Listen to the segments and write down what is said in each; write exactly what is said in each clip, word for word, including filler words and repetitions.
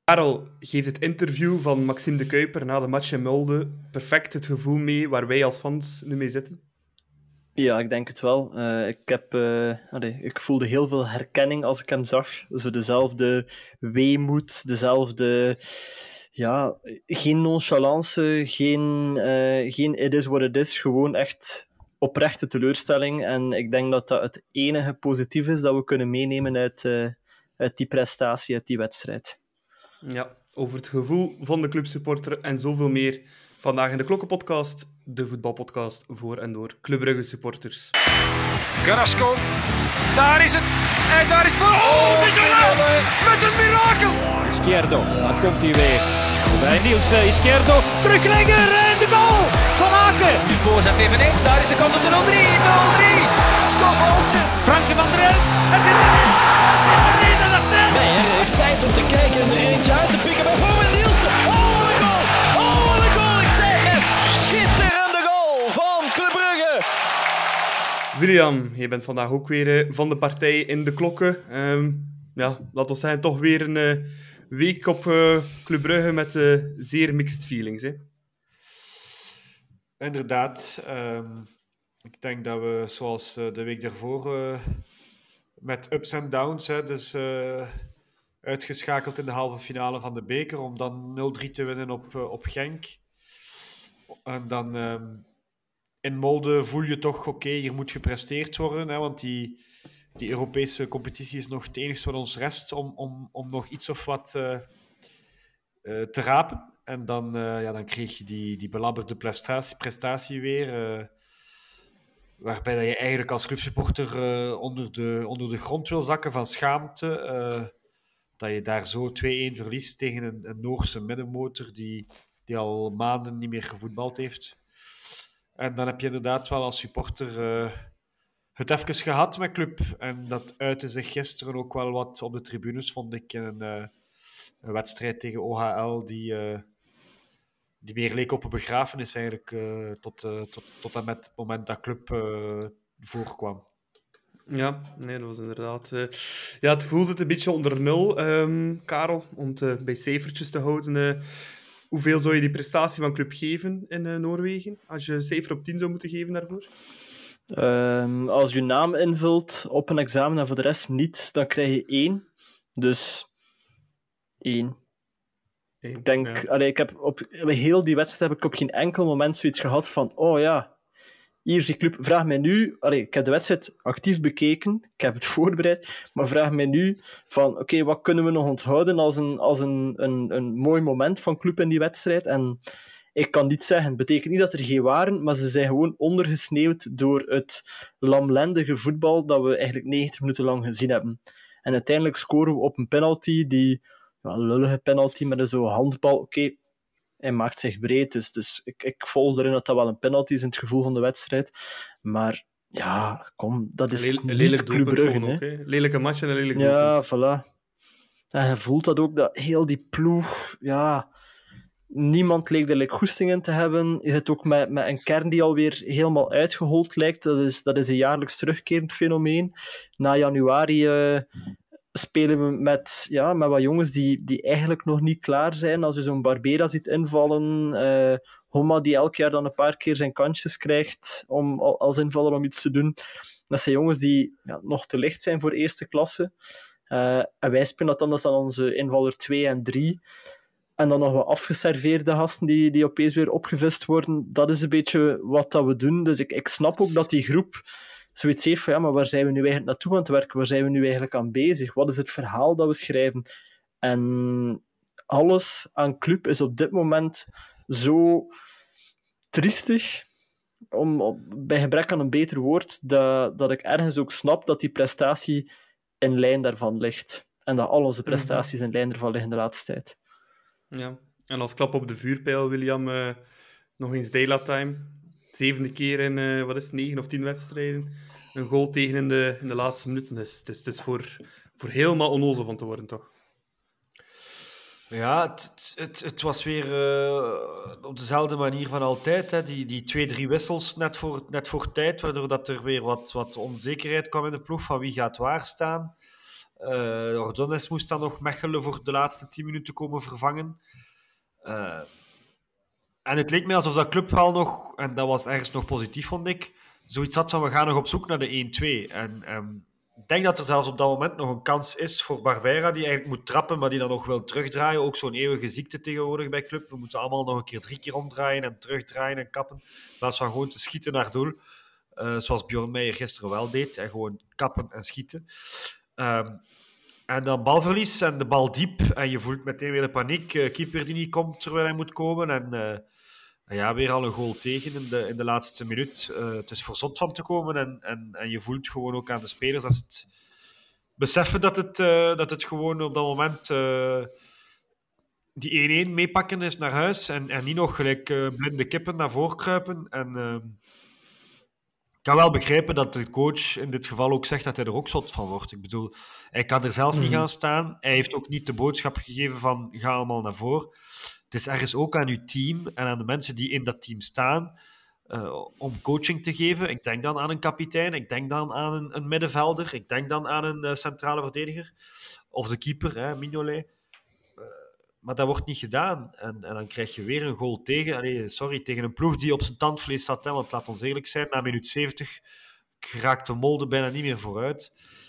Karel geeft het interview van Maxime de Kuiper na de match in Molde perfect het gevoel mee waar wij als fans nu mee zitten? Ja, ik denk het wel. Uh, ik, heb, uh, allee, ik voelde heel veel herkenning als ik hem zag. Zo dezelfde weemoed, dezelfde... Ja, geen nonchalance, geen, uh, geen it is what it is. Gewoon echt oprechte teleurstelling. En ik denk dat dat het enige positief is dat we kunnen meenemen uit, uh, uit die prestatie, uit die wedstrijd. Ja, over het gevoel van de clubsupporter en zoveel meer. Vandaag in de Klokkenpodcast, de voetbalpodcast voor en door Club Brugge supporters. Carrasco, daar is het. En daar is het. Oh, Mignolet, met een mirakel. Izquierdo, daar komt hij weer. Bij Niels Izquierdo, teruglegger en de goal van Aken. Nu voorzet eveneens, daar is de kans op de nul drie. nul drie, Scott Olsen. Franke van der Elf, het is erin. Het is erin, dat is Nee, hij heeft tijd om te kijken en er eentje uit te pikken. Bijvoorbeeld Nielsen. Oh, wat een goal. Oh, wat een goal, ik zei het net. Schitterende goal van Club Brugge. William, je bent vandaag ook weer uh, van de partij in de klokken. Um, ja, laten we zeggen, toch weer een uh, week op uh, Club Brugge met uh, zeer mixed feelings. Hè? Inderdaad. Um, ik denk dat we, zoals uh, de week daarvoor, uh, met ups en downs, hè, dus uh, uitgeschakeld in de halve finale van de beker, om dan nul drie te winnen op, uh, op Genk. En dan... Um, In Molde voel je toch, oké, okay, hier moet gepresteerd worden, hè, want die, die Europese competitie is nog het enige wat ons rest om, om, om nog iets of wat uh, uh, te rapen. En dan, uh, ja, dan kreeg je die, die belabberde prestatie, prestatie weer, uh, waarbij dat je eigenlijk als clubsupporter uh, onder, de, onder de grond wil zakken van schaamte. Uh, dat je daar zo twee-een verliest tegen een, een Noorse middenmotor die, die al maanden niet meer gevoetbald heeft. En dan heb je inderdaad wel als supporter uh, het even gehad met club. En dat uitte zich gisteren ook wel wat op de tribunes, vond ik. In een, uh, een wedstrijd tegen O H L die, uh, die meer leek op een begrafenis eigenlijk. Uh, tot, uh, tot, tot en met het moment dat club uh, voorkwam. Ja, nee, dat was inderdaad... Uh... Ja, het voelt het een beetje onder nul, um, Karel. Om het uh, bij cijfertjes te houden... Uh... Hoeveel zou je die prestatie van club geven in uh, Noorwegen? Als je een cijfer op tien zou moeten geven daarvoor? Um, als je naam invult op een examen en voor de rest niets, dan krijg je één. Dus één. Eén ik denk, ja. allee, ik heb op heel die wedstrijd heb ik op geen enkel moment zoiets gehad van oh ja, hier is die club. Vraag mij nu... Allee, ik heb de wedstrijd actief bekeken. Ik heb het voorbereid. Maar vraag mij nu van... Oké, okay, wat kunnen we nog onthouden als, een, als een, een, een mooi moment van club in die wedstrijd? En ik kan niet zeggen. Het betekent niet dat er geen waren, maar ze zijn gewoon ondergesneeuwd door het lamlendige voetbal dat we eigenlijk negentig minuten lang gezien hebben. En uiteindelijk scoren we op een penalty die... Ja, een lullige penalty met zo'n handbal. Oké, okay, hij maakt zich breed, dus, dus ik, ik volg erin dat dat wel een penalty is in het gevoel van de wedstrijd. Maar ja, kom, dat is Le- niet lelijk Club Brugge. Ook, hè? Lelijke match en een lelijk Ja, doelpunt. Voilà. En je voelt dat ook, dat heel die ploeg... Ja, niemand leek er like goesting in te hebben. Je zit ook met, met een kern die alweer helemaal uitgehold lijkt. Dat is, dat is een jaarlijks terugkerend fenomeen. Na januari... Uh, spelen we met, ja, met wat jongens die, die eigenlijk nog niet klaar zijn. Als je zo'n Barbera ziet invallen, uh, Homa die elk jaar dan een paar keer zijn kansjes krijgt om, als invaller om iets te doen. Dat zijn jongens die ja, nog te licht zijn voor eerste klasse. Uh, en wij spelen dat dan, dat is dan onze invaller twee en drie. En dan nog wat afgeserveerde gasten die, die opeens weer opgevist worden. Dat is een beetje wat dat we doen. Dus ik, ik snap ook dat die groep zoiets heeft van, ja, maar waar zijn we nu eigenlijk naartoe aan het werken? Waar zijn we nu eigenlijk aan bezig? Wat is het verhaal dat we schrijven? En alles aan club is op dit moment zo triestig, om, om, bij gebrek aan een beter woord, dat, dat ik ergens ook snap dat die prestatie in lijn daarvan ligt. En dat al onze prestaties in lijn daarvan liggen de laatste tijd. Ja, en als klap op de vuurpijl, William, uh, nog eens Daylight Time. Zevende keer in, uh, wat is het, negen of tien wedstrijden. Een goal tegen in de, in de laatste minuten. Dus het is, het is voor, voor helemaal onnozel van te worden, toch? Ja, het, het, het was weer uh, op dezelfde manier van altijd. Hè. Die, die twee, drie wissels net voor, net voor tijd, waardoor dat er weer wat, wat onzekerheid kwam in de ploeg van wie gaat waar staan. Uh, Ordonez moest dan nog Mechelen voor de laatste tien minuten komen vervangen. Uh, en het leek mij alsof dat club wel nog, en dat was ergens nog positief, vond ik, zoiets had van we gaan nog op zoek naar de één twee. En um, ik denk dat er zelfs op dat moment nog een kans is voor Barbera, die eigenlijk moet trappen, maar die dan nog wil terugdraaien. Ook zo'n eeuwige ziekte tegenwoordig bij club. We moeten allemaal nog een keer drie keer omdraaien en terugdraaien en kappen, in plaats van gewoon te schieten naar doel. Uh, zoals Bjorn Meijer gisteren wel deed. En gewoon kappen en schieten. Um, en dan balverlies en de bal diep. En je voelt meteen weer de paniek. Uh, keeper die niet komt terwijl hij moet komen. En uh, ja, weer al een goal tegen in de, in de laatste minuut. Uh, het is voor zot van te komen. En, en, en je voelt gewoon ook aan de spelers dat ze het beseffen dat het, uh, dat het gewoon op dat moment uh, die één-één meepakken is naar huis. En, en niet nog gelijk uh, blinde kippen naar voren kruipen. En... Uh, Ik kan wel begrijpen dat de coach in dit geval ook zegt dat hij er ook zot van wordt. Ik bedoel, hij kan er zelf mm-hmm. niet gaan staan. Hij heeft ook niet de boodschap gegeven van ga allemaal naar voren. Het is ergens ook aan uw team en aan de mensen die in dat team staan uh, om coaching te geven. Ik denk dan aan een kapitein, ik denk dan aan een, een middenvelder, ik denk dan aan een uh, centrale verdediger. Of de keeper, hè, Mignolet. Maar dat wordt niet gedaan. En, en dan krijg je weer een goal tegen. Allee, sorry, tegen een ploeg die op zijn tandvlees zat. Hè, want laat ons eerlijk zijn, na minuut zeventig raakt de Molde bijna niet meer vooruit.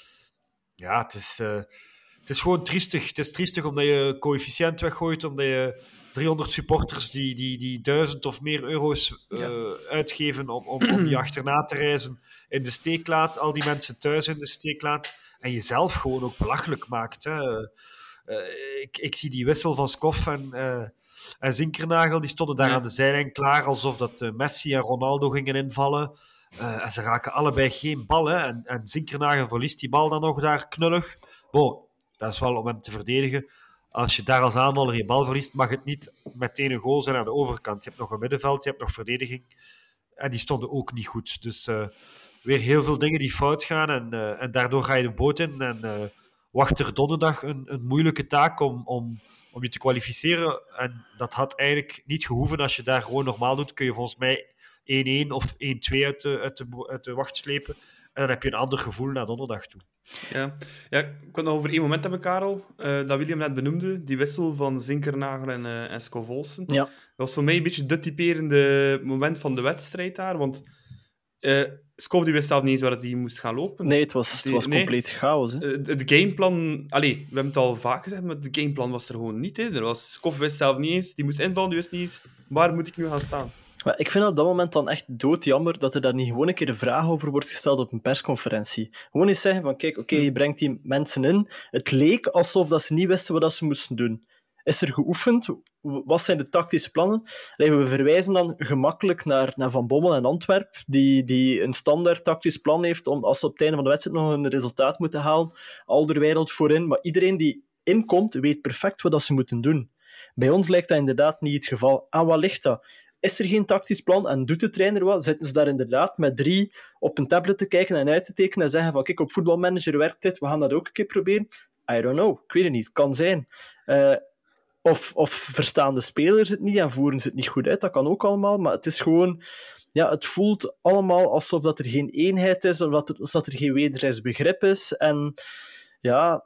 Ja, het is, uh, het is gewoon triestig. Het is triestig omdat je coëfficiënt weggooit, omdat je driehonderd supporters die, die, die duizend of meer euro's uh, ja. uitgeven om, om, om je achterna te reizen in de steek laat. Al die mensen thuis in de steek laat. En jezelf gewoon ook belachelijk maakt, hè. Uh, ik, ik zie die wissel van Skof en, uh, en Zinkernagel, die stonden daar ja. aan de zijlijn klaar, alsof dat uh, Messi en Ronaldo gingen invallen. Uh, en ze raken allebei geen bal. Hè. En, en Zinkernagel verliest die bal dan nog daar knullig. Bon, dat is wel om hem te verdedigen. Als je daar als aanvaller je bal verliest, mag het niet meteen een goal zijn aan de overkant. Je hebt nog een middenveld, je hebt nog verdediging. En die stonden ook niet goed. Dus uh, weer heel veel dingen die fout gaan. En, uh, en daardoor ga je de boot in en... Uh, wacht er donderdag een, een moeilijke taak om, om, om je te kwalificeren. En dat had eigenlijk niet gehoeven. Als je daar gewoon normaal doet, kun je volgens mij één-één of één-twee uit de, uit, de, uit de wacht slepen. En dan heb je een ander gevoel naar donderdag toe. Ja, ja ik kon nog over één moment hebben, Karel. Uh, dat William net benoemde. Die wissel van Zinkernagel en, uh, en Skov Olsen. Ja. Dat was voor mij een beetje het typerende moment van de wedstrijd daar. Want... Uh, Skov die wist zelf niet eens waar hij moest gaan lopen. Nee, het was, het was nee, compleet chaos. Hè? Het, het gameplan... Allee, we hebben het al vaak gezegd, maar het gameplan was er gewoon niet. Hè. Er was, Skov wist zelf niet eens. Die moest invallen, die wist niet eens. Waar moet ik nu gaan staan? Maar ik vind op dat moment dan echt doodjammer dat er daar niet gewoon een keer een vraag over wordt gesteld op een persconferentie. Gewoon eens zeggen van, kijk, oké, okay, je brengt die mensen in. Het leek alsof dat ze niet wisten wat ze moesten doen. Is er geoefend? Wat zijn de tactische plannen? We verwijzen dan gemakkelijk naar, naar Van Bommel en Antwerp, die, die een standaard tactisch plan heeft om, als ze op het einde van de wedstrijd nog een resultaat moeten halen, Alderweireld voorin. Maar iedereen die inkomt, weet perfect wat ze moeten doen. Bij ons lijkt dat inderdaad niet het geval. Aan wat ligt dat? Is er geen tactisch plan en doet de trainer wat? Zitten ze daar inderdaad met drie op een tablet te kijken en uit te tekenen en zeggen van kijk, op voetbalmanager werkt dit, we gaan dat ook een keer proberen? I don't know, ik weet het niet. Kan zijn. Uh, Of, of verstaan de spelers het niet en voeren ze het niet goed uit. Dat kan ook allemaal, maar het is gewoon... Ja, het voelt allemaal alsof dat er geen eenheid is, of dat er, alsof dat er geen wederzijds begrip is. En ja...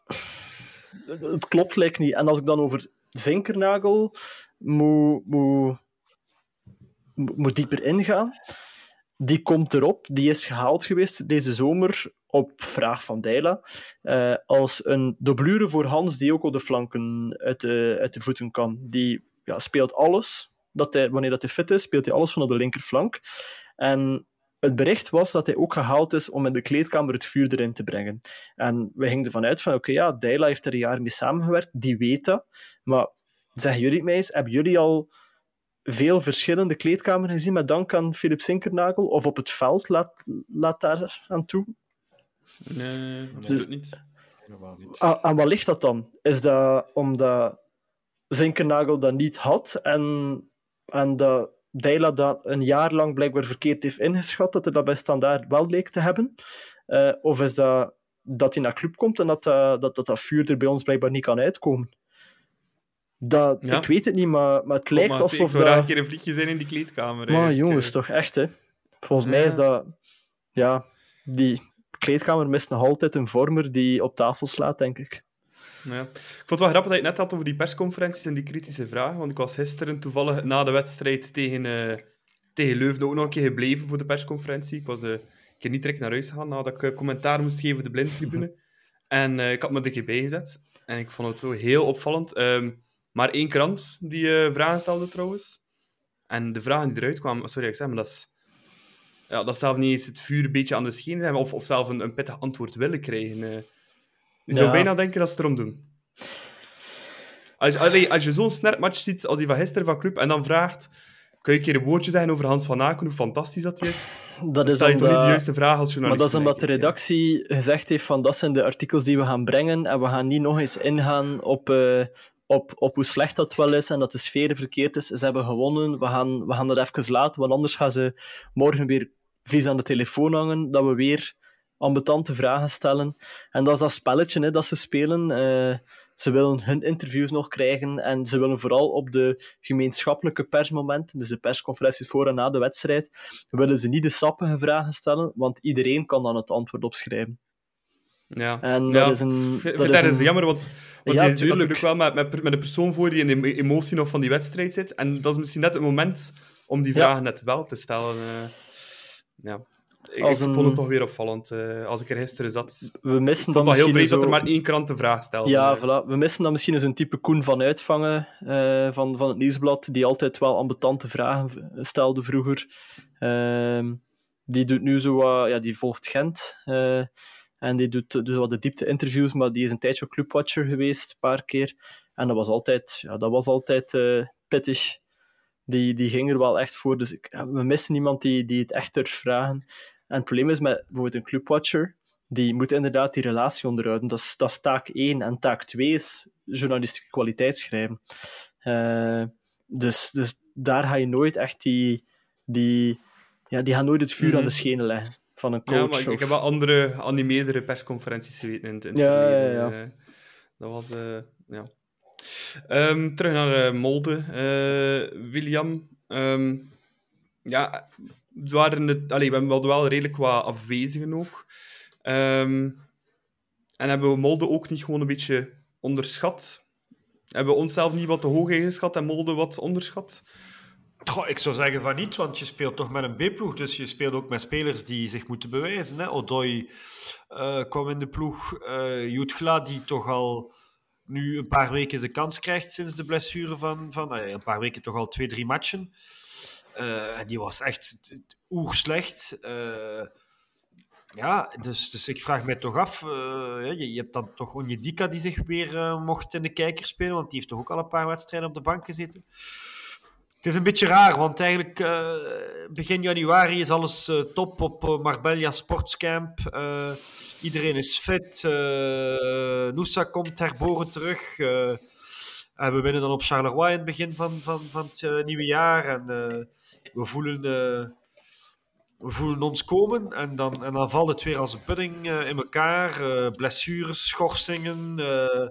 Het klopt lijkt niet. En als ik dan over Zinkernagel moet, moet, moet dieper ingaan... Die komt erop, die is gehaald geweest deze zomer op vraag van Deila, uh, als een doublure voor Hans die ook op de flanken uit de, uit de voeten kan. Die ja, speelt alles, dat hij, wanneer dat hij fit is, speelt hij alles van op de linkerflank. En het bericht was dat hij ook gehaald is om in de kleedkamer het vuur erin te brengen. En we gingen ervan uit van, oké, okay, ja, Deila heeft er een jaar mee samengewerkt, die weet dat. Maar zeggen jullie het mij eens, hebben jullie al... veel verschillende kleedkamers gezien met dank aan Philip Zinkernagel? Of op het veld, laat, laat daar aan toe? Nee, absoluut dus, niet. Aan, aan wat ligt dat dan? Is dat omdat Zinkernagel dat niet had en, en dat Deila dat een jaar lang blijkbaar verkeerd heeft ingeschat, dat er dat bij Standaard wel leek te hebben? Uh, of is dat dat hij naar club komt en dat uh, dat, dat, dat vuur er bij ons blijkbaar niet kan uitkomen? Dat, ja. Ik weet het niet, maar, maar het lijkt maar, alsof... Ik zou dat... daar een keer een vliegje zijn in die kleedkamer. Maar jongens, toch echt, hè. Volgens ja. mij is dat... Ja, die kleedkamer mist nog altijd een vormer die op tafel slaat, denk ik. Ja. Ik vond het wel grappig dat je het net had over die persconferenties en die kritische vragen, want ik was gisteren toevallig na de wedstrijd tegen, uh, tegen Leuven ook nog een keer gebleven voor de persconferentie. Ik was uh, een keer niet direct naar huis gegaan nadat ik uh, commentaar moest geven op de blindtribune. En uh, ik had me er een keer bijgezet. En ik vond het zo heel opvallend. Um, maar één krant die uh, vragen stelde trouwens. En de vragen die eruit kwamen... Sorry, ik zeg maar, dat is... Ja, dat zelf niet eens het vuur een beetje aan de schenen hebben, of, of zelf een, een pittig antwoord willen krijgen. Uh, je zou ja. bijna denken dat ze het erom doen. Als, als, als je zo'n snert match ziet als die van gisteren van Club, en dan vraagt... Kun je een keer een woordje zeggen over Hans van Aken, hoe fantastisch dat hij is? Dat is stel je omdat... toch niet de juiste vraag als journalist. Maar dat is omdat de redactie ja. gezegd heeft van dat zijn de artikels die we gaan brengen en we gaan niet nog eens ingaan op, uh, op, op hoe slecht dat wel is en dat de sfeer verkeerd is. Ze hebben gewonnen, we gaan, we gaan dat even laten, want anders gaan ze morgen weer vies aan de telefoon hangen, dat we weer ambetante vragen stellen. En dat is dat spelletje hè, dat ze spelen. Uh, Ze willen hun interviews nog krijgen en ze willen vooral op de gemeenschappelijke persmomenten, dus de persconferenties voor en na de wedstrijd, willen ze niet de sappige vragen stellen, want iedereen kan dan het antwoord opschrijven. Ja, en dat ja. is een... Ik vind dat dat is is een... jammer, want, want ja, je zit natuurlijk wel met, met, met een persoon voor die in de emotie nog van die wedstrijd zit, en dat is misschien net het moment om die vragen ja. net wel te stellen. Uh, ja. Ik, ik een... vond het toch weer opvallend. Uh, als ik er gisteren zat, we missen ik vond dan het heel vreemd zo... dat er maar één krant de vraag stelde. Ja, voilà. We missen dan misschien zo'n type Koen van Uitvangen uh, van, van het Nieuwsblad, die altijd wel ambetante vragen stelde vroeger. Uh, die doet nu zo wat... Ja, die volgt Gent. Uh, en die doet, doet wat de diepte-interviews, maar die is een tijdje clubwatcher geweest, een paar keer. En dat was altijd, ja, dat was altijd uh, pittig. Die, die ging er wel echt voor. Dus ik, we missen iemand die, die het echt durft vragen. En het probleem is met bijvoorbeeld een clubwatcher, die moet inderdaad die relatie onderhouden. Dat is, dat is taak één. En taak twee is journalistieke kwaliteit schrijven. Uh, dus, dus daar ga je nooit echt die... die ja, die gaan nooit het vuur mm-hmm. aan de schenen leggen van een coach. Ja, maar ik, of... ik heb wel andere, aan die meerdere persconferenties geweten in het, in het ja, verleden. ja, ja. Uh, dat was... Uh, ja. Um, terug naar uh, Molde. Uh, William... Um, ja... Waren het, allee, we hebben wel redelijk wat afwezigen ook. Um, en hebben we Molde ook niet gewoon een beetje onderschat? Hebben we onszelf niet wat te hoog ingeschat en Molde wat onderschat? Goh, ik zou zeggen van niet, want je speelt toch met een B-ploeg. Dus je speelt ook met spelers die zich moeten bewijzen. Hè? Odoi uh, kwam in de ploeg. Uh, Jutgla, die toch al nu een paar weken de kans krijgt sinds de blessure van... van uh, een paar weken toch al twee, drie matchen. Uh, die was echt oer slecht. Uh, ja, dus, dus ik vraag mij toch af. Uh, je, je hebt dan toch Onyedika die zich weer uh, mocht in de kijker spelen, want die heeft toch ook al een paar wedstrijden op de bank gezeten. Het is een beetje raar, want eigenlijk uh, begin januari is alles uh, top op uh, Marbella Sportscamp. Uh, iedereen is fit. Uh, Nusa komt herboren terug. Uh, en we winnen dan op Charleroi in het begin van, van, van het uh, nieuwe jaar. En uh, we, voelen, uh, we voelen ons komen. En dan, en dan valt het weer als een pudding uh, in elkaar. Uh, blessures, schorsingen, uh,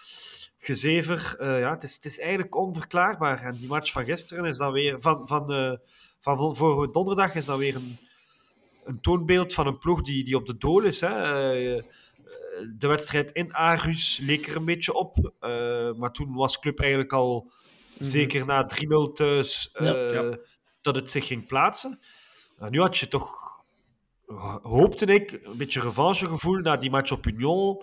gezever. Uh, ja, het, is, het is eigenlijk onverklaarbaar. En die match van gisteren is dan weer... Van, van, uh, van vorige donderdag is dan weer een, een toonbeeld van een ploeg die, die op de dool is. Hè. Uh, De wedstrijd in Aarhus leek er een beetje op. Uh, maar toen was Club eigenlijk al mm-hmm. zeker na drie nul thuis uh, ja, ja. dat het zich ging plaatsen. Uh, nu had je toch, hoopte ik, een beetje revanchegevoel na die match op Union.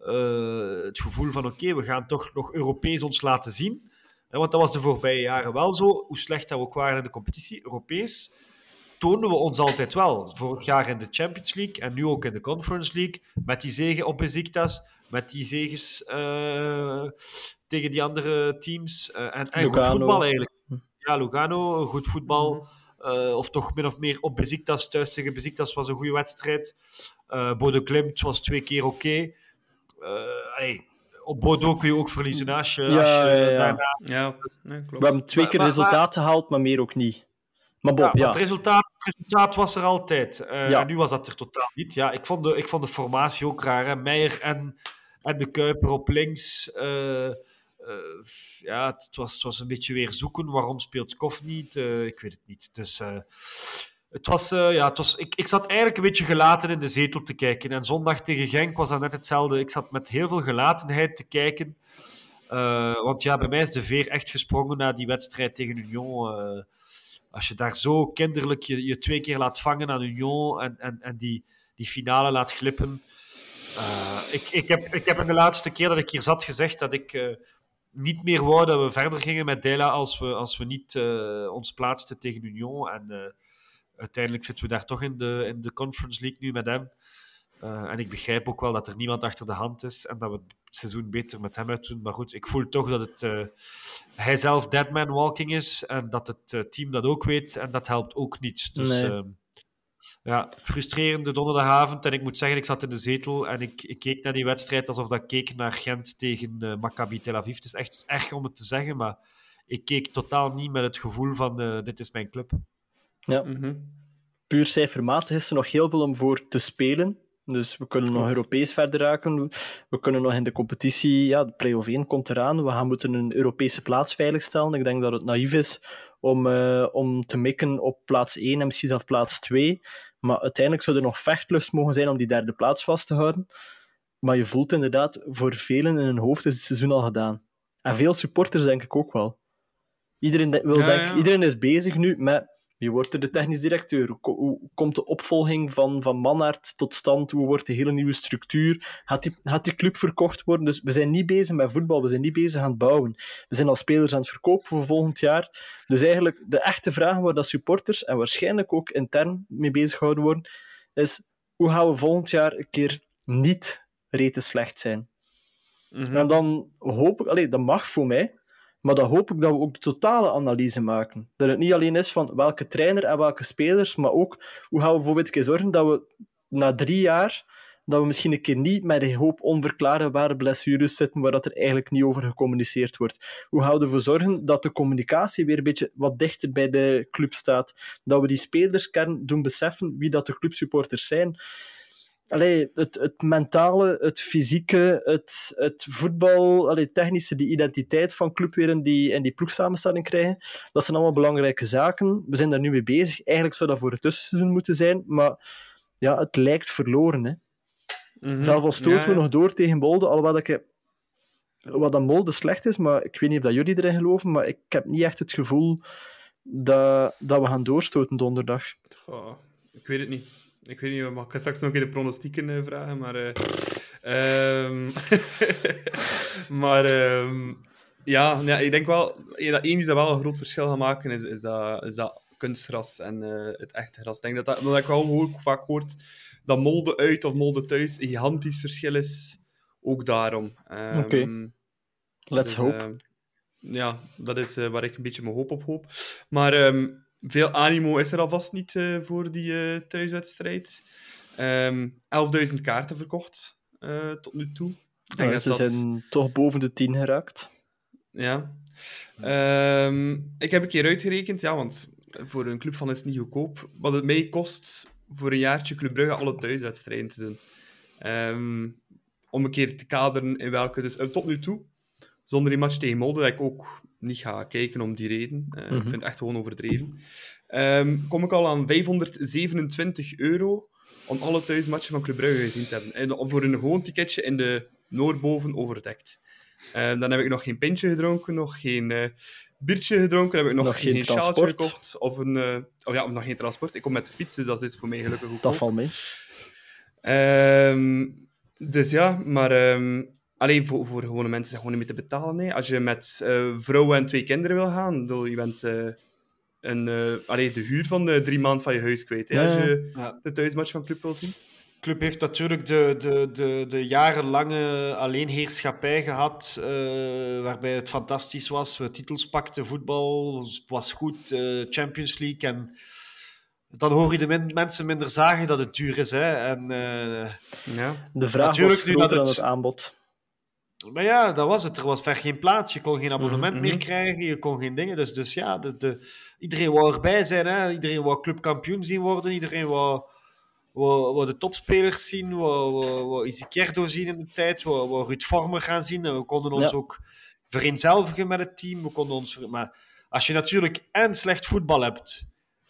Uh, het gevoel van oké, okay, we gaan toch nog Europees ons laten zien. Uh, want dat was de voorbije jaren wel zo. Hoe slecht dat we ook waren in de competitie, Europees, toonden we ons altijd wel. Vorig jaar in de Champions League en nu ook in de Conference League. Met die zege op Besiktas, met die zeges uh, tegen die andere teams. Uh, en en goed voetbal eigenlijk. Ja, Lugano, goed voetbal. Uh, of toch min of meer op Besiktas. Thuis tegen Besiktas was een goede wedstrijd. Uh, Bodo Glimt was twee keer oké. Okay. Uh, hey, op Bordeaux kun je ook verliezen als je, ja, als je ja, ja. daarna... Ja, nee, klopt. We hebben twee keer maar, resultaat maar, gehaald, maar meer ook niet. Maar Bob, ja, ja. Het, resultaat, het resultaat was er altijd. Uh, ja. En nu was dat er totaal niet. Ja, ik, vond de, ik vond de formatie ook raar. Hè? Meijer en, en de Kuiper op links. Uh, uh, ja, het was, het was een beetje weer zoeken. Waarom speelt Kof niet? Uh, ik weet het niet. Dus uh, Het was, uh, ja, het was, ik, ik zat eigenlijk een beetje gelaten in de zetel te kijken. En zondag tegen Genk was dat net hetzelfde. Ik zat met heel veel gelatenheid te kijken. Uh, want ja, bij mij is de veer echt gesprongen na die wedstrijd tegen Union. Uh, als je daar zo kinderlijk je, je twee keer laat vangen aan Union en, en, en die, die finale laat glippen. Uh, ik, ik, heb, ik heb in de laatste keer dat ik hier zat gezegd dat ik uh, niet meer wou dat we verder gingen met Dela als we, als we niet uh, ons plaatsten tegen Union. En uh, uiteindelijk zitten we daar toch in de, in de Conference League nu met hem. Uh, en ik begrijp ook wel dat er niemand achter de hand is en dat we het seizoen beter met hem uit doen. Maar goed, ik voel toch dat het uh, hij zelf dead man walking is en dat het uh, team dat ook weet en dat helpt ook niet. Dus nee. uh, ja, frustrerende donderdagavond. En ik moet zeggen, ik zat in de zetel en ik, ik keek naar die wedstrijd alsof dat ik keek naar Gent tegen uh, Maccabi Tel Aviv. Het is echt erg om het te zeggen, maar ik keek totaal niet met het gevoel van uh, dit is mijn club. Ja, mm-hmm. Puur cijfermatig is er nog heel veel om voor te spelen. Dus we kunnen nog Europees verder raken. We kunnen nog in de competitie... Ja, de play-off één komt eraan. We gaan moeten een Europese plaats veiligstellen. Ik denk dat het naïef is om, uh, om te mikken op plaats één en misschien zelfs plaats twee. Maar uiteindelijk zou er nog vechtlust mogen zijn om die derde plaats vast te houden. Maar je voelt inderdaad, voor velen in hun hoofd is het seizoen al gedaan. En veel supporters denk ik ook wel. Iedereen, de- wil ja, denk, ja. iedereen is bezig nu met... Wie wordt er de technisch directeur? Hoe komt de opvolging van, van Manhart tot stand? Hoe wordt de hele nieuwe structuur? Gaat die, gaat die club verkocht worden? Dus we zijn niet bezig met voetbal, we zijn niet bezig aan het bouwen. We zijn al spelers aan het verkopen voor volgend jaar. Dus eigenlijk, de echte vraag waar dat supporters en waarschijnlijk ook intern mee bezig gehouden worden, is hoe gaan we volgend jaar een keer niet rete slecht zijn? Mm-hmm. En dan hoop ik, allee, dat mag voor mij, maar dan hoop ik dat we ook de totale analyse maken. Dat het niet alleen is van welke trainer en welke spelers, maar ook hoe gaan we bijvoorbeeld een zorgen dat we na drie jaar dat we misschien een keer niet met een hoop onverklaarbare blessures zitten waar dat er eigenlijk niet over gecommuniceerd wordt. Hoe gaan we ervoor zorgen dat de communicatie weer een beetje wat dichter bij de club staat? Dat we die spelerskern doen beseffen wie dat de clubsupporters zijn. Allee, het, het mentale, het fysieke, het, het voetbal, allee, technische, die identiteit van club weer in die, in die ploegsamenstelling krijgen. Dat zijn allemaal belangrijke zaken. We zijn daar nu mee bezig. Eigenlijk zou dat voor het tussenseizoen moeten zijn, maar ja, het lijkt verloren. Hè. Mm-hmm. Zelf al stoten ja, ja. we nog door tegen Molde, alhoewel dat ik, wat dat Molde slecht is, maar ik weet niet of dat jullie erin geloven, maar ik heb niet echt het gevoel dat, dat we gaan doorstoten donderdag. Oh, ik weet het niet. Ik weet niet, maar ik ga straks nog een keer de pronostieken uh, vragen, maar... Uh, um, maar um, ja, ja, ik denk wel... Dat één iets dat wel een groot verschil gaat maken, is, is, dat, is dat kunstgras en uh, het echte gras. Ik denk dat, dat, dat ik wel hoor, vaak hoort dat Molde uit of Molde thuis een gigantisch verschil is. Ook daarom. Um, Oké. Okay. Let's dus, hope. Uh, ja, dat is uh, waar ik een beetje mijn hoop op hoop. Maar... Um, Veel animo is er alvast niet uh, voor die uh, thuiswedstrijd. Um, elfduizend kaarten verkocht uh, tot nu toe. Ik denk ja, dat ze dat... zijn toch boven de tien geraakt. Ja. Um, ik heb een keer uitgerekend, ja, want voor een club van is het niet goedkoop, wat het mij kost voor een jaartje Club Brugge alle thuiswedstrijden te doen. Um, om een keer te kaderen in welke... Dus uh, tot nu toe, zonder die match tegen Molde, dat ik ook niet ga kijken om die reden. Uh, mm-hmm. Ik vind het echt gewoon overdreven. Um, kom ik al aan vijfhonderdzevenentwintig euro om alle thuismatchen van Club Brugge gezien te hebben. En voor een gewoon ticketje in de Noordboven overdekt. Uh, dan heb ik nog geen pintje gedronken, nog geen uh, biertje gedronken, dan heb ik nog, nog geen, geen sjaaltje gekocht. Of, een, uh, oh ja, of nog geen transport. Ik kom met de fiets, dus dat is voor mij gelukkig goed. Dat valt mee. Um, dus ja, maar... Um, Alleen voor, voor gewone mensen is gewoon niet meer te betalen. Nee. Als je met uh, vrouwen en twee kinderen wil gaan, dan je bent uh, een, uh, allee, de huur van de drie maanden van je huis kwijt. Hè, als je ja. de thuismatch van Club wil zien. Club heeft natuurlijk de, de, de, de jarenlange alleenheerschappij gehad, uh, waarbij het fantastisch was. We titels pakten, voetbal was goed, uh, Champions League. En dan hoor je de min- mensen minder zagen dat het duur is. Hè. En, uh, ja. De vraag was groter dan het... het aanbod. Maar ja, dat was het. Er was ver geen plaats. Je kon geen abonnement mm-hmm. meer krijgen. Je kon geen dingen. Dus, dus ja, de, de, iedereen wou erbij zijn. Hè? Iedereen wou clubkampioen zien worden. Iedereen wou, wou, wou de topspelers zien. Wou, wou, wou Izquierdo zien in de tijd. Wou, wou Ruud Vormer gaan zien. En we konden ons ja. ook vereenzelvigen met het team. We konden ons ver... Maar als je natuurlijk en slecht voetbal hebt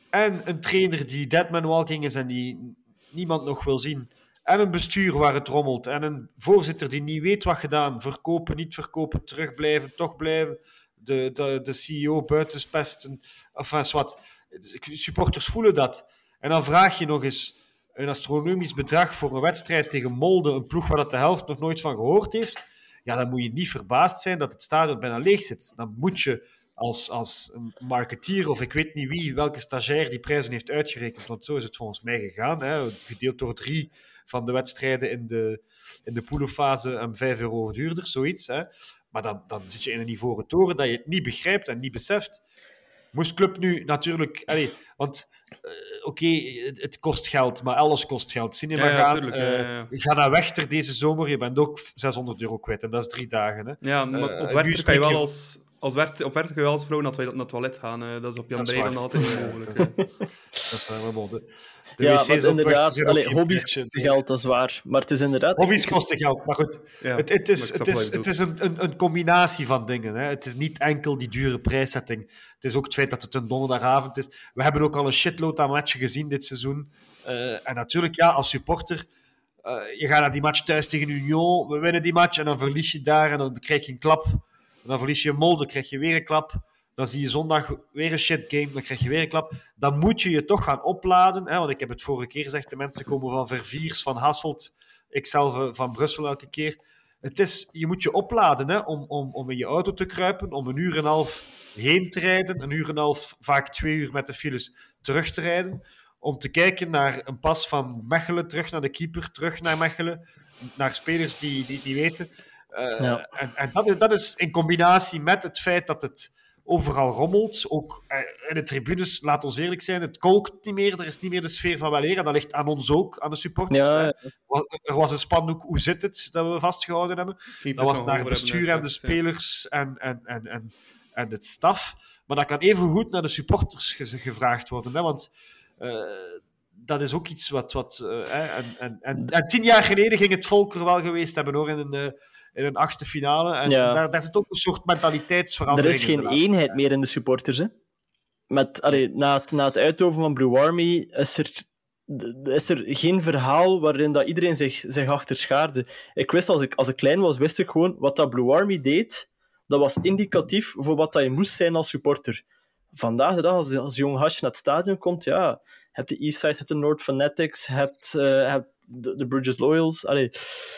en een trainer die deadman walking is en die niemand nog wil zien, en een bestuur waar het rommelt, en een voorzitter die niet weet wat gedaan, verkopen, niet verkopen, terugblijven, toch blijven, de, de, de C E O buitenspesten, enfin, wat. Supporters voelen dat. En dan vraag je nog eens een astronomisch bedrag voor een wedstrijd tegen Molde, een ploeg waar dat de helft nog nooit van gehoord heeft. Ja, dan moet je niet verbaasd zijn dat het stadion bijna leeg zit. Dan moet je als, als een marketeer, of ik weet niet wie, welke stagiair die prijzen heeft uitgerekend, want zo is het volgens mij gegaan, hè, gedeeld door drie van de wedstrijden in de, in de poelenfase en vijf euro duurder, zoiets. Hè. Maar dan, dan zit je in een ivoren toren dat je het niet begrijpt en niet beseft. Moest club nu natuurlijk... Allez, want, uh, oké, okay, het, het kost geld, maar alles kost geld. Cinema ja, ja, gaan, tuurlijk, uh, ja, ja. ga naar Wechter deze zomer, je bent ook zeshonderd euro kwijt. En dat is drie dagen. Hè. Ja, maar Uh, op Werchter kan je wel je... als... als Werchter, op Werchter kan je wel als vrouw naar, naar het toilet gaan. Uh, dat is op Jan Breij dan altijd niet mogelijk. dat, is, dat is wel bon. De, de ja, wc's maar inderdaad, zijn allee, ook hobby's geen kosten geld, dat is waar. Maar het is inderdaad... Hobby's kosten geld, maar goed. Ja, het, het is, maar het is, het is een, een, een combinatie van dingen. Hè. Het is niet enkel die dure prijszetting. Het is ook het feit dat het een donderdagavond is. We hebben ook al een shitload aan matchen gezien dit seizoen. Uh, en natuurlijk, ja, als supporter... Uh, je gaat naar die match thuis tegen Union, we winnen die match en dan verlies je daar en dan krijg je een klap. En dan verlies je Molde, dan krijg je weer een klap. Dan zie je zondag weer een shit game, dan krijg je weer een klap. Dan moet je je toch gaan opladen. Hè, want ik heb het vorige keer gezegd, de mensen komen van Verviers, van Hasselt, ikzelf van Brussel elke keer. Het is, je moet je opladen hè, om, om, om in je auto te kruipen, om een uur en een half heen te rijden, een uur en een half, vaak twee uur met de files terug te rijden, om te kijken naar een pas van Mechelen, terug naar de keeper, terug naar Mechelen, naar spelers die die, die weten. Uh, ja. En, en dat, is, dat is in combinatie met het feit dat het overal rommelt, ook in de tribunes, laat ons eerlijk zijn, het kolkt niet meer, er is niet meer de sfeer van weleer, en dat ligt aan ons ook, aan de supporters. Ja. Er was een spandoek, hoe zit het, dat we vastgehouden hebben. Dat was naar het bestuur en de spelers ja. en, en, en, en, en het staf, maar dat kan even goed naar de supporters ge- gevraagd worden, hè, want uh, dat is ook iets wat... wat uh, en, en, en, en tien jaar geleden ging het volk er wel geweest hebben, hoor, in een... Uh, in een achtste finale. En ja. daar, daar zit ook een soort mentaliteitsverandering. Er is geen eenheid meer in de supporters. Hè? Met, allee, na, het, na het uitoven van Blue Army is er, is er geen verhaal waarin dat iedereen zich, zich achter schaarde. Ik wist, als ik, als ik klein was, wist ik gewoon wat dat Blue Army deed. Dat was indicatief voor wat dat je moest zijn als supporter. Vandaag de dag, als, als jong hasje naar het stadion komt, ja, je hebt de Eastside, je hebt de North Fanatics, je hebt, uh, hebt de, de Bridges Loyals. Allee.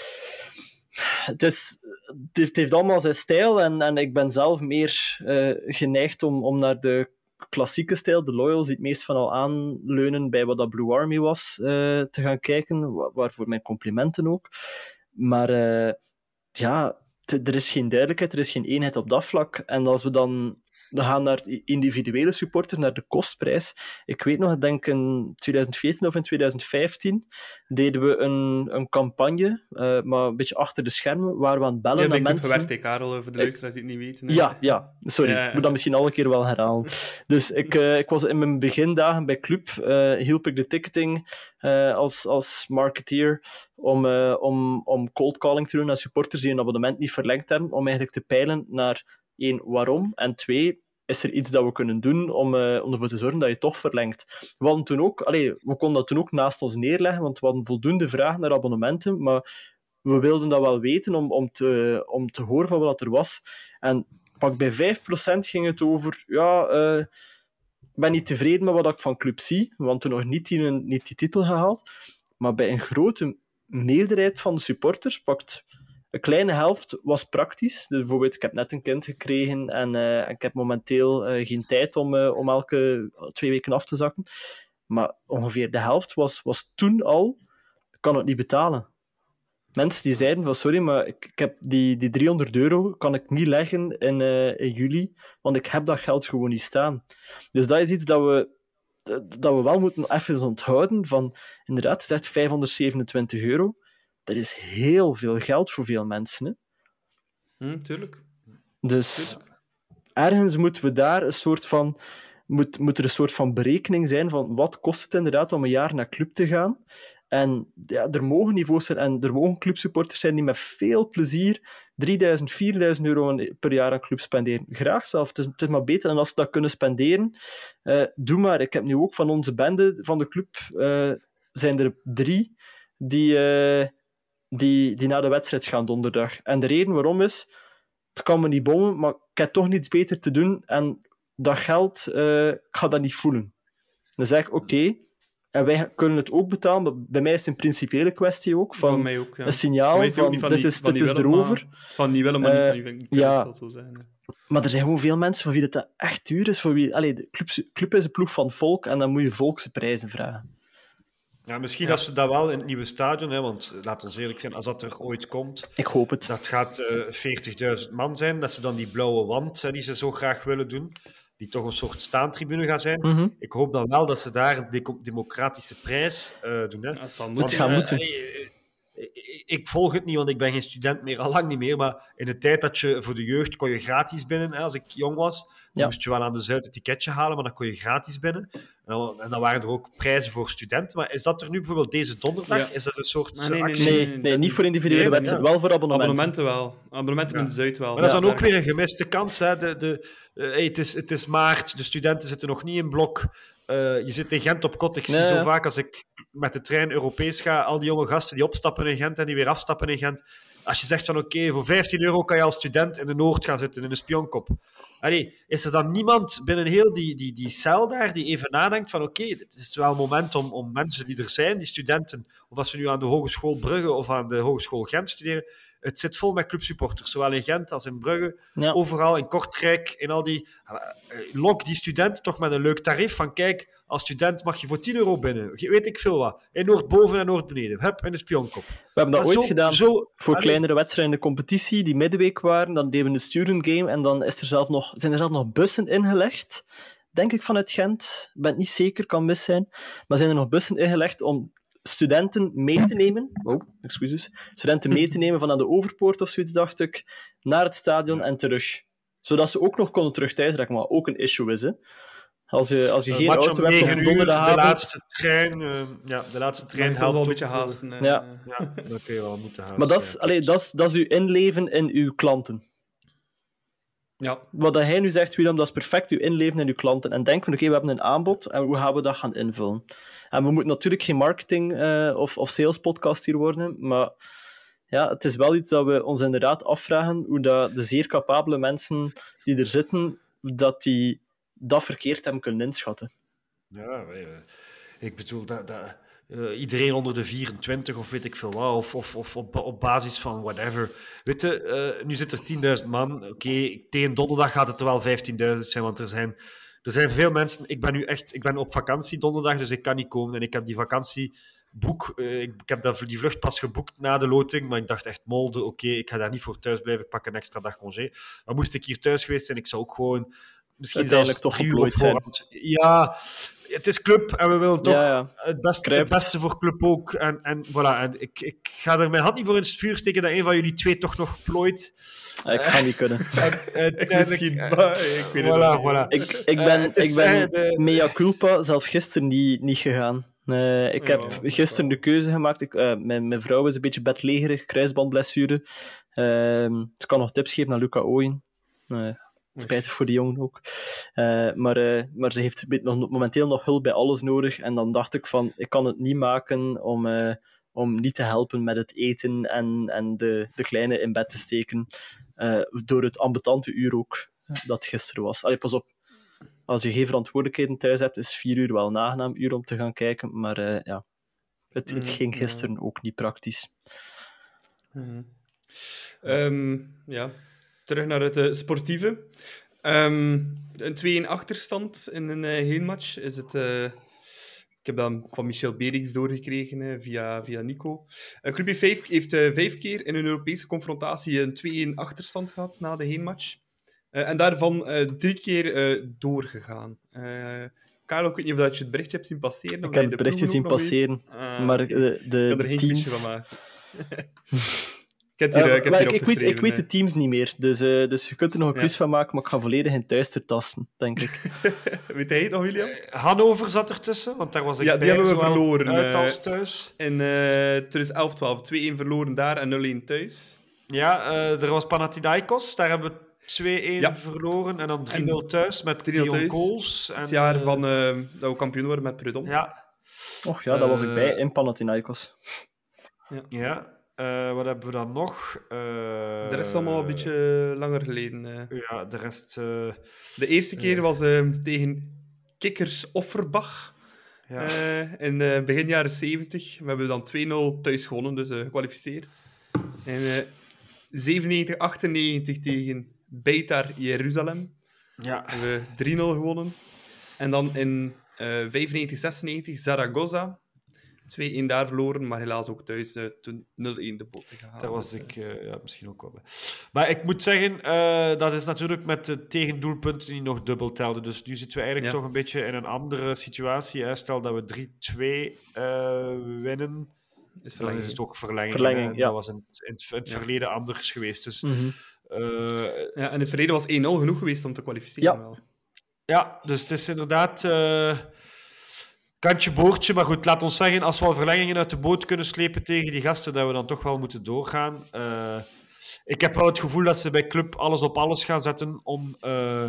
Het, is, het heeft allemaal zijn stijl en, en ik ben zelf meer uh, geneigd om, om naar de klassieke stijl, de Loyals, die het meest van al aanleunen bij wat dat Blue Army was, uh, te gaan kijken, waar, waarvoor mijn complimenten ook. Maar uh, ja, t- er is geen duidelijkheid, er is geen eenheid op dat vlak. En als we dan we gaan naar individuele supporters, naar de kostprijs. Ik weet nog, ik denk in twintig veertien of in twintig vijftien deden we een, een campagne, uh, maar een beetje achter de schermen, waar we aan het bellen ja, naar mensen... Ja, ik heb gewerkt, Karel, over de luisteraars die het niet weten. Hè? Ja, ja, sorry. Ja. Ik moet dat misschien al een keer wel herhalen. Dus ik, uh, ik was in mijn begindagen bij Club, uh, hielp ik de ticketing uh, als, als marketeer om, uh, om, om cold calling te doen naar supporters die een abonnement niet verlengd hebben, om eigenlijk te peilen naar één, waarom? En twee, is er iets dat we kunnen doen om, uh, om ervoor te zorgen dat je toch verlengt? We hadden toen ook, allee, we konden dat toen ook naast ons neerleggen, want we hadden voldoende vragen naar abonnementen, maar we wilden dat wel weten om, om, te, om te horen van wat er was. En pak bij vijf procent ging het over, ja, uh, ik ben niet tevreden met wat ik van Club zie, want toen nog niet die, niet die titel gehaald. Maar bij een grote meerderheid van de supporters pakt... Een kleine helft was praktisch. Dus bijvoorbeeld, ik heb net een kind gekregen en uh, ik heb momenteel uh, geen tijd om, uh, om elke twee weken af te zakken. Maar ongeveer de helft was, was toen al, ik kan het niet betalen. Mensen die zeiden van sorry, maar ik, ik heb die, die driehonderd euro kan ik niet leggen in, uh, in juli, want ik heb dat geld gewoon niet staan. Dus dat is iets dat we, dat we wel moeten even onthouden van, inderdaad, het is echt vijfhonderdzevenentwintig euro. Dat is heel veel geld voor veel mensen. Hè? Hm, tuurlijk. Dus tuurlijk. Ergens moeten we daar een soort van... Moet, moet er een soort van berekening zijn van wat kost het inderdaad om een jaar naar Club te gaan. En ja, er mogen niveaus zijn en er mogen clubsupporters zijn die met veel plezier drieduizend, vierduizend euro per jaar aan club spenderen. Graag zelf. Het is, het is maar beter. En als ze dat kunnen spenderen, uh, doe maar. Ik heb nu ook van onze bende van de club, uh, zijn er drie die, uh, die, die naar de wedstrijd gaan donderdag. En de reden waarom is, het kan me niet bommen, maar ik heb toch niets beter te doen en dat geld, uh, ik ga dat niet voelen. Dan zeg ik, oké, okay, en wij kunnen het ook betalen, maar bij mij is het een principiële kwestie ook, van, van mij ook, ja. een signaal van, van, van dit is, dit is erover. Het zal niet willen, maar uh, niet van niet willen, ja. dat zo zijn. Hè. Maar er zijn gewoon veel mensen voor wie dat echt duur is. Voor wie, allee, de club, club is een ploeg van volk en dan moet je volkse prijzen vragen. Ja, misschien ja. als we dat wel in het nieuwe stadion, hè, want laat ons eerlijk zijn, als dat er ooit komt, ik hoop het. Dat gaat uh, veertigduizend man zijn, dat ze dan die blauwe wand hè, die ze zo graag willen doen, die toch een soort staantribune gaat zijn. Mm-hmm. Ik hoop dan wel dat ze daar een de- democratische prijs uh, doen. Hè. Dat zal Het moeten. gaat uh, moeten. Uh, ik volg het niet, want ik ben geen student meer, al lang niet meer, maar in de tijd dat je voor de jeugd kon je gratis binnen, hè, als ik jong was, dan ja. moest je wel aan de Zuid een ticketje halen, maar dan kon je gratis binnen. En dan, en dan waren er ook prijzen voor studenten. Maar is dat er nu bijvoorbeeld deze donderdag? Ja. Is dat een soort Ah, nee, nee, actie? Nee, nee, nee, niet voor individuele nee, wedstrijden, ja. wel voor abonnementen. Abonnementen wel. Abonnementen Ja. met de Zuid wel. Maar dat is Ja, dan ook daar- weer een gemiste kans. Hè. De, de, uh, hey, het, is, het is maart, de studenten zitten nog niet in blok. Uh, je zit in Gent op kot. Ik zie Nee, zo ja. vaak als ik met de trein Europees ga, al die jonge gasten die opstappen in Gent en die weer afstappen in Gent. Als je zegt van oké, okay, voor vijftien euro kan je als student in de Noord gaan zitten, in een spionkop. Allee, is er dan niemand binnen heel die, die, die cel daar die even nadenkt van oké, okay, het is wel een moment om, om mensen die er zijn, die studenten, of als we nu aan de Hogeschool Brugge of aan de Hogeschool Gent studeren, het zit vol met clubsupporters, zowel in Gent als in Brugge, Ja. overal, in Kortrijk, in al die... Lok die student toch met een leuk tarief van kijk, als student mag je voor tien euro binnen, weet ik veel wat, in Noordboven en Noordbeneden, hup, in de spionkop. We hebben dat Maar ooit zo- gedaan zo- voor allee. kleinere wedstrijden in de competitie die middenweek waren. Dan deden we een student game en dan is er zelf nog, zijn er zelf nog bussen ingelegd. Denk ik vanuit Gent. Ik ben het niet zeker, kan mis zijn. Maar zijn er nog bussen ingelegd om studenten mee te nemen. Oh, excuses. Studenten mee te nemen van aan de Overpoort of zoiets, dacht ik, naar het stadion en terug. Zodat ze ook nog konden terug thuisraken, wat ook een issue is. Hè. Als je, als je geen Match om auto hebt op negen een uur, donderdagavond... De laatste trein, uh, ja, de laatste trein Dan zal het wel helpt een beetje ook, haasten. eh. Ja. Ja, dan kun je wel moeten haasten. Maar dat is, ja. allee, dat, is, dat is uw inleven in uw klanten. Ja. Wat dat hij nu zegt, Willem, dat is perfect uw inleven in uw klanten. En denk van, oké, okay, we hebben een aanbod en hoe gaan we dat gaan invullen? En we moeten natuurlijk geen marketing uh, of, of sales podcast hier worden, maar ja, het is wel iets dat we ons inderdaad afvragen, hoe dat de zeer capabele mensen die er zitten, dat die dat verkeerd hebben kunnen inschatten. Ja, ik bedoel, dat, dat, uh, iedereen onder de vierentwintig of weet ik veel wat, of, of, of op, op basis van whatever. Weet je, uh, nu zit er tienduizend man. Oké, okay, tegen donderdag gaat het er wel vijftienduizend zijn, want er zijn, er zijn veel mensen. Ik ben nu echt ik ben op vakantie donderdag, dus ik kan niet komen. En ik heb die vakantieboek, uh, ik, ik heb dat, die vlucht pas geboekt na de loting, maar ik dacht echt, molde, oké, okay, ik ga daar niet voor thuis blijven, ik pak een extra dag congé. Maar moest ik hier thuis geweest zijn, ik zou ook gewoon... Misschien zelfs toch drie uur op geplooid zijn. voorhand. Ja, het is club en we willen toch Ja, ja. het, beste, Kruipt. het beste voor club ook. En, en voilà, en ik, ik ga er mijn hand niet voor in het vuur steken dat een van jullie twee toch nog plooit. Ik ga niet kunnen. Ik misschien, maar ik weet het Voilà, nog niet. voilà. Ik, ik ben, Uh, het is, ik ben uh, de- mea culpa zelf gisteren niet, niet gegaan. Uh, ik Ja, heb ja. gisteren de keuze gemaakt. Ik, uh, mijn, mijn vrouw is een beetje bedlegerig, kruisbandblessure. Uh, ze kan nog tips geven aan Luca Ooyen. Uh, spijtig voor die jongen ook. Uh, maar, uh, maar ze heeft nog, momenteel nog hulp bij alles nodig. En dan dacht ik van, ik kan het niet maken om, uh, om niet te helpen met het eten en, en de, de kleine in bed te steken. Uh, door het ambetante uur ook, dat gisteren was. Allee, pas op. Als je geen verantwoordelijkheden thuis hebt, is vier uur wel een aangenaam uur om te gaan kijken. Maar uh, ja, het, het Mm, ging ja. gisteren ook niet praktisch. Mhm. Ehm, ja, terug naar het uh, sportieve. Ehm, een twee-een achterstand in een uh, heenmatch is het... Uh, ik heb dat van Michel Berings doorgekregen uh, via, via Nico. Uh, Club vijf heeft uh, vijf keer in een Europese confrontatie een twee-een achterstand gehad na de heenmatch. Uh, en daarvan uh, drie keer uh, doorgegaan. Uh, Karel, ik weet niet of dat je het berichtje hebt zien passeren. Ik of heb je het de berichtje ploegen zien ook nog weet. passeren. Ah, maar oké. de, Ik de, kan er de geen quizje teams... van maken. heb hier, Uh, uh, ik, heb maar hier ik, ik, weet, ik weet de uh. teams niet meer, dus, uh, dus je kunt er nog een quiz ja. van maken, maar ik ga volledig in thuis tasten, denk ik. Weet jij het nog, William? Uh, Hannover zat ertussen, want daar was ik ja, bij die hebben we verloren. Uit uh, als thuis. In uh, twintig elf twaalf, twee-een verloren daar en nul-een thuis. Ja, uh, er was Panathinaikos, daar hebben we twee-een ja. verloren en dan drie-nul thuis met Dion Goals. Het jaar uh, van uh, dat we kampioen worden met Prud'homme. Ja. Och ja, daar was ik bij, in Panathinaikos. Ja. ja. Uh, wat hebben we dan nog? Uh, de rest allemaal een beetje langer geleden. Uh. Ja, de rest... Uh, de eerste keer uh, was uh, tegen Kickers Offenbach. Ja. Uh, in uh, begin jaren zeventig. We hebben dan twee-nul thuis gewonnen, dus uh, gekwalificeerd. En uh, zevenennegentig achtennegentig tegen Beitar Jeruzalem. Ja. Hebben we drie-nul gewonnen. En dan in uh, vijfennegentig zesennnegentig Zaragoza. twee-een daar verloren, maar helaas ook thuis uh, toen nul-een de botten gehaald. Daar was ik uh, ja, misschien ook wel bij. Maar ik moet zeggen, uh, dat is natuurlijk met de tegendoelpunten die nog dubbel telden. Dus nu zitten we eigenlijk ja. toch een beetje in een andere situatie. Hè. Stel dat we drie-twee uh, winnen, is dan is het ook verlenging. verlenging ja. Dat was in, in, in het ja. verleden anders geweest. Dus, mm-hmm. uh, ja, en het verleden was één-nul genoeg geweest om te kwalificeren. Ja, wel. Ja, dus het is inderdaad... Uh, kantje boordje, maar goed, laat ons zeggen, als we al verlengingen uit de boot kunnen slepen tegen die gasten, dat we dan toch wel moeten doorgaan. Uh, ik heb wel het gevoel dat ze bij Club alles op alles gaan zetten om, uh,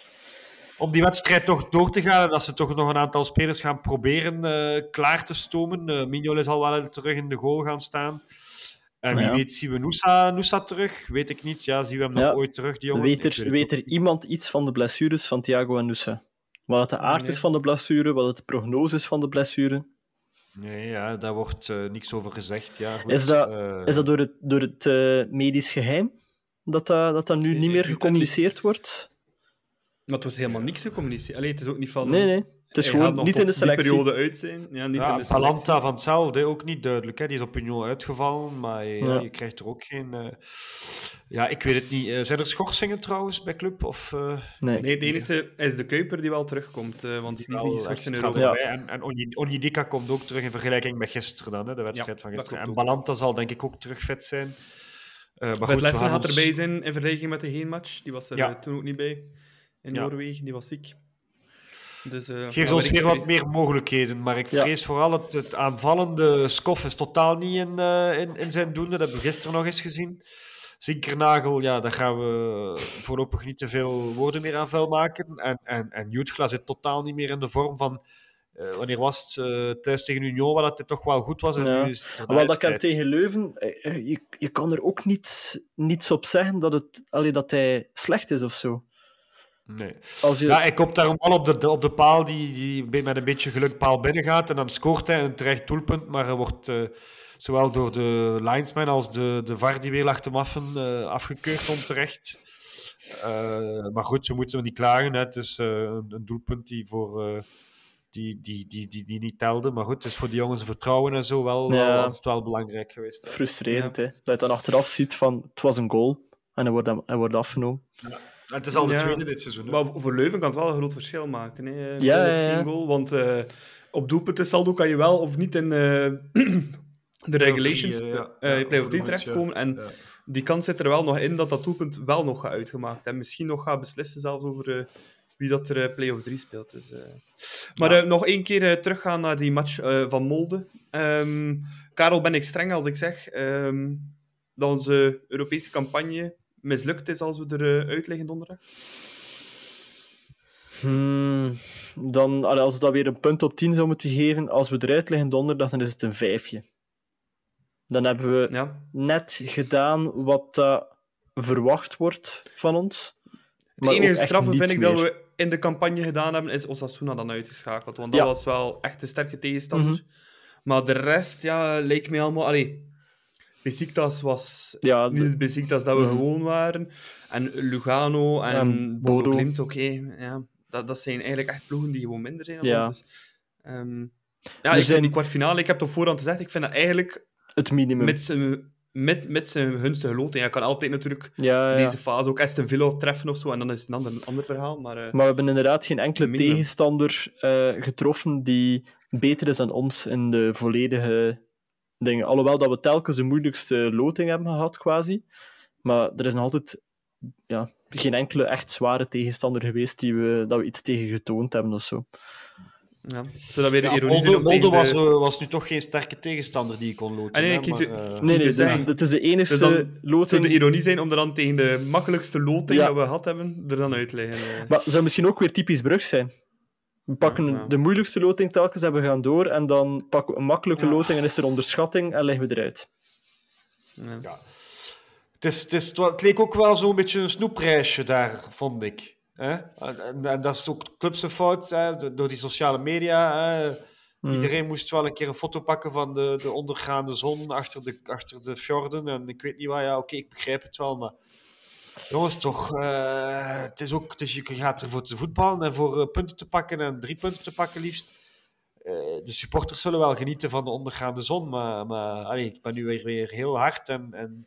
om die wedstrijd toch door te gaan en dat ze toch nog een aantal spelers gaan proberen uh, klaar te stomen. Uh, Mignolet zal wel terug in de goal gaan staan. En wie ja. weet zien we Nusa, Nusa terug? Weet ik niet. Ja, zien we hem nog ja. ooit terug, die jongen? Weet er, weet weet er iemand iets van de blessures van Thiago en Nusa? Wat het de aard nee. is van de blessure, wat het de prognose is van de blessure. Nee, ja, daar wordt uh, niks over gezegd. Ja, goed. Is dat, uh... is dat door het, door het uh, medisch geheim dat dat, dat, dat nu niet meer gecommuniceerd niet. wordt? Maar het wordt helemaal niks gecommuniceerd. Allee, het is ook niet van... Nee, nee. Het is gewoon niet in de selectie. Die periode uit zijn. Ja, niet ja, in de Palanta van hetzelfde, ook niet duidelijk. Hè. Die is op Union uitgevallen, maar ja, ja. je krijgt er ook geen... Uh... Ja, ik weet het niet. Uh, zijn er schorsingen trouwens bij Club? Of, uh... Nee. nee, de enige is de Kuiper die wel terugkomt, uh, want die is niet geschorst in Europa. Ja. En, en Onyedika komt ook terug in vergelijking met gisteren dan, hè, de wedstrijd ja, van gisteren. En Balanta zal denk ik ook terug fit zijn. Uh, maar Lessen gaat ons... erbij zijn in vergelijking met de heenmatch. Die was er ja. uh, toen ook niet bij. In ja. Noorwegen, die was ziek. Dus, uh, Geeft ons weer wat meer mogelijkheden, maar ik vrees ja. vooral het, het aanvallende Skof is totaal niet in, uh, in, in zijn doen. Dat hebben we gisteren nog eens gezien. Zinkernagel, ja, daar gaan we voorlopig niet te veel woorden meer aan vuil maken. En, en, en Jutgla zit totaal niet meer in de vorm van... Uh, wanneer was het uh, thuis tegen Union, waar dat het toch wel goed was. En ja. nu is het Wel, dat kan tegen Leuven... Uh, je, je kan er ook niets, niets op zeggen dat, het, allee, dat hij slecht is of zo. Nee. Als je... Ja, ik hoop daarom al op de, de, op de paal die, die met een beetje geluk paal binnen gaat. En dan scoort hij een terecht doelpunt, maar hij wordt uh, zowel door de linesman als de, de V A R die weer lag te maffen uh, afgekeurd onterecht. Uh, maar goed, zo moeten we niet klagen. Hè. Het is uh, een, een doelpunt die, voor, uh, die, die, die, die, die niet telde. Maar goed, het is voor die jongens vertrouwen en zo wel, ja. wel, het wel belangrijk geweest. Hè. Frustrerend, ja. hè. Dat je dan achteraf ziet van het was een goal en hij wordt, hij wordt afgenomen. Ja. Het is al de ja, tweede dit seizoen. Hè? Maar voor Leuven kan het wel een groot verschil maken. Hè? Ja, ja, ja. Geen goal, want uh, op doelpunten saldo kan je wel of niet in uh, de regulations uh, ja. uh, play-off drie terechtkomen. Ja. En ja. die kans zit er wel nog in dat dat doelpunt wel nog gaat uitgemaakt. En misschien nog gaat beslissen zelfs over uh, wie dat er uh, play-off drie speelt. Dus, uh. Maar ja. uh, nog één keer uh, teruggaan naar die match uh, van Molde. Um, Karel, ben ik streng als ik zeg um, dat onze Europese campagne mislukt is als we eruit uh, liggen donderdag? Hmm, dan, als we dat weer een punt op tien zou moeten geven, als we eruit liggen donderdag, dan is het een vijfje. Dan hebben we ja. net gedaan wat uh, verwacht wordt van ons. Het enige straffe vind ik meer. Dat we in de campagne gedaan hebben, is Osasuna dan uitgeschakeld. Want dat ja. was wel echt een sterke tegenstander. Mm-hmm. Maar de rest, ja, leek me allemaal... Allee, Besiktas was ja, de... niet het Besiktas dat we mm-hmm. gewoon waren. En Lugano en, en Bodo Glimt, oké. Okay, ja, dat, dat zijn eigenlijk echt ploegen die gewoon minder zijn. Ja, dus, um, ja ik zijn... die kwartfinale, ik heb het op voorhand gezegd, ik vind dat eigenlijk... Het minimum. Met zijn, met, met zijn gunstige loting. Ja, je kan altijd natuurlijk ja, ja. deze fase ook Aston Villa treffen of zo, en dan is het een ander, een ander verhaal. Maar, uh, maar we hebben inderdaad geen enkele minimum. tegenstander uh, getroffen die beter is dan ons in de volledige dingen. Alhoewel dat we telkens de moeilijkste loting hebben gehad, quasi. Maar er is nog altijd ja, geen enkele echt zware tegenstander geweest die we, dat we iets tegen getoond hebben of zo. Ja. Zou dat weer de Ja, ironie zijn Molde, om tegen Molde de... was, uh, was nu toch geen sterke tegenstander die ik kon loten. Ah, nee, hè, ik- maar, ik- uh, Nee, nee, je dit zeggen. is, dit is de enige Dus dan zou loting... de ironie zijn om er dan tegen de makkelijkste loting Ja. dat we gehad hebben, er dan uit te leggen. eh. Maar het zou misschien ook weer typisch Brugge zijn. We pakken Ja, ja. de moeilijkste loting telkens en we gaan door. En dan pakken we een makkelijke Ja. loting en is er onderschatting en leggen we eruit. Ja. ja. het, is, het, is, het wa- het leek ook wel zo'n beetje een snoepreisje daar, vond ik. Hè? En, en, en dat is ook clubs fout, hè? do- door die sociale media. Hè? Hmm. Iedereen moest wel een keer een foto pakken van de, de ondergaande zon achter de, achter de fjorden. En ik weet niet wat, ja, oké, ik begrijp het wel, maar... Jongens, toch, eh, het is ook, het is, je gaat er voor te voetballen en voor eh, punten te pakken en drie punten te pakken liefst. Eh, de supporters zullen wel genieten van de ondergaande zon, maar, maar allee, ik ben nu weer, weer heel hard en... en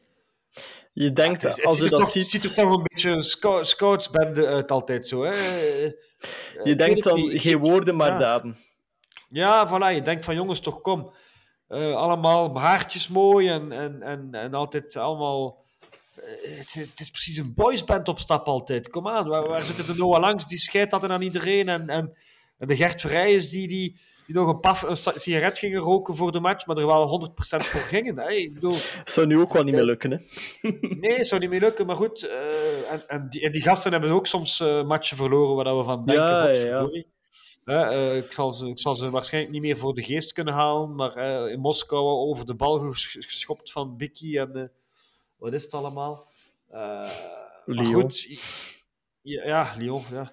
Je denkt, het, is- het als ziet, je er dat toch, ziet... ziet er toch een beetje een scou- scoutsbende uit altijd zo. Hè? Eh, Je ik weet denkt het dan, niet. geen Ik- woorden, maar ja. daden. Ja, voilà, je denkt van jongens, toch kom. Eh, allemaal haartjes mooi en, en, en, en altijd allemaal... eh, Het is, het is precies een boysband op stap altijd. Kom aan, waar, waar zitten de Noah Langs? Die scheidt altijd aan iedereen. En, en, en de Gert Verheijens die, die, die nog een, paf, een sa- sigaret gingen roken voor de match, maar er wel honderd procent voor gingen. Hè? Ik bedoel, Zou nu ook wel niet meer lukken, hè? nee, het zou niet meer lukken, maar goed. eh, en, en, die, en die gasten hebben ook soms eh, matchen verloren waar we van denken, Ja, ja, ja. godverdorie. Hè, eh, ik, zal ze, ik zal ze waarschijnlijk niet meer voor de geest kunnen halen, maar eh, in Moskou over de bal ges- geschopt van Bicky en eh, wat is het allemaal? Eh, maar Lyon. goed, ja, ja, Lyon, ja.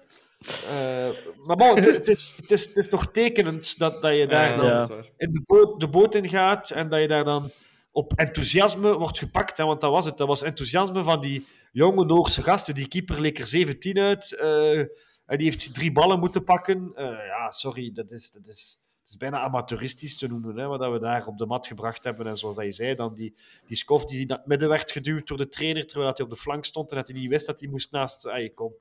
Eh, maar bon, het, het, is, het, is, het is toch tekenend dat, dat je daar Ja, dan Ja. dat is waar. in de boot, de boot in gaat en dat je daar dan op enthousiasme wordt gepakt. Hè, want dat was het. Dat was enthousiasme van die jonge Noorse gasten. Die keeper leek er zeventien uit. eh, en die heeft drie ballen moeten pakken. Eh, ja, sorry, dat is, dat is, het is bijna amateuristisch te noemen. Hè, wat we daar op de mat gebracht hebben. En zoals dat je zei, dan die, die Skof die naar het midden werd geduwd door de trainer, terwijl hij op de flank stond en dat hij niet wist dat hij moest naast... Ah, kom.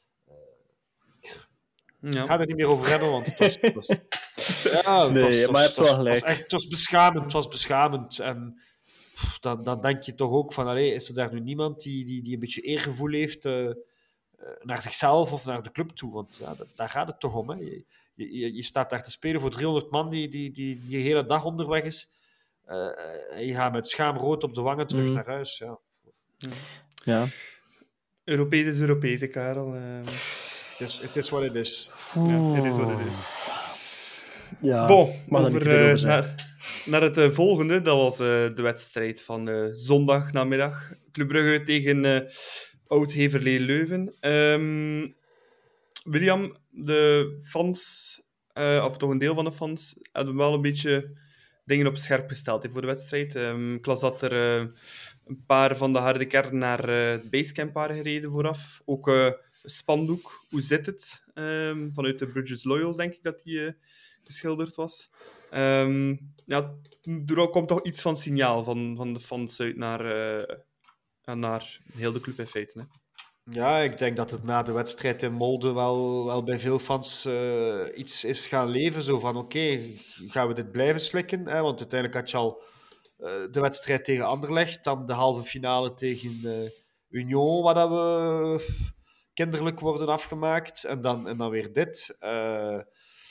Ja. Ik ga er niet meer over hebben, want het was... Het was ja, het Nee, was, het maar je was- hebt wel het was- gelijk. Het was, echt, het was beschamend, het was beschamend. En pff, dan, dan denk je toch ook van, allee, is er daar nu niemand die, die, die een beetje eergevoel heeft eh, eh, naar zichzelf of naar de club toe? Want ja, dat, daar gaat het toch om. Hè. Je, je, je staat daar te spelen voor driehonderd man die, die, die, die de hele dag onderweg is. Eh, en je gaat met schaamrood op de wangen terug Mm. naar huis. Ja. Ja. Europees is Europees, hè, Karel. Eh, Het is het is wat het is. ja, het is wat het is. Ja, Bon, mag er niet over, te veel eh, over zijn. naar, naar het eh, volgende. Dat was eh, de wedstrijd van eh zondag namiddag. Club Brugge tegen eh Oud-Heverlee Leuven. Ehm, William, de fans, eh, of toch een deel van de fans, hadden wel een beetje dingen op scherp gesteld hè, voor de wedstrijd. Ehm, ik las dat er eh, een paar van de harde kern naar eh, het basecamp waren gereden vooraf. Ook eh, een spandoek, hoe zit het? Ehm, vanuit de Bridges Loyals, denk ik dat die... eh, geschilderd was. Ehm, ja, er komt toch iets van signaal van, van de fans uit naar, uh, naar heel de club in feite. Hè? Ja, ik denk dat het na de wedstrijd in Molde wel, wel bij veel fans uh, iets is gaan leven. Zo van, oké, okay, gaan we dit blijven slikken? Hè? Want uiteindelijk had je al uh, de wedstrijd tegen Anderlecht, dan de halve finale tegen uh, Union, waar dat we kinderlijk worden afgemaakt. En dan, en dan weer dit. Uh,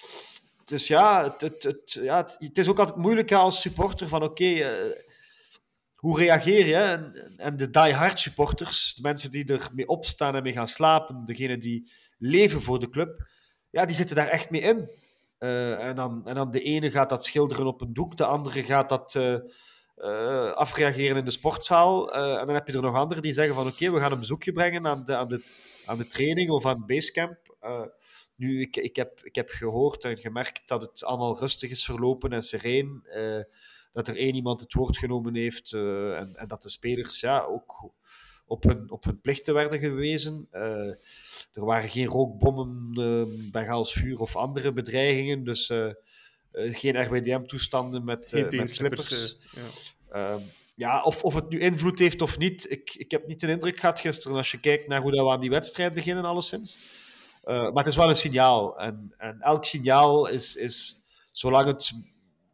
Dus ja het, het, het, ja, het, het is ook altijd moeilijk als supporter van oké, okay, uh, hoe reageer je? En, en de die-hard supporters, de mensen die ermee opstaan en mee gaan slapen, degenen die leven voor de club, ja, die zitten daar echt mee in. Uh, en, dan, en dan de ene gaat dat schilderen op een doek, de andere gaat dat uh, uh, afreageren in de sportzaal. Uh, en dan heb je er nog anderen die zeggen van oké, okay, we gaan een bezoekje brengen aan de, aan de, aan de training of aan het basecamp. Uh, Nu, ik, ik, heb, ik heb gehoord en gemerkt dat het allemaal rustig is verlopen en sereen. Uh, dat er één iemand het woord genomen heeft uh, en, en dat de spelers ja, ook op hun, op hun plichten werden gewezen. Uh, er waren geen rookbommen, uh, Bengaals vuur of andere bedreigingen. Dus uh, uh, geen R W D M-toestanden met, uh, met slippers. Uh, ja. Uh, ja, of, of het nu invloed heeft of niet. Ik, ik heb niet de indruk gehad gisteren als je kijkt naar hoe dat we aan die wedstrijd beginnen alleszins. Uh, maar het is wel een signaal. En, en elk signaal is, is zolang het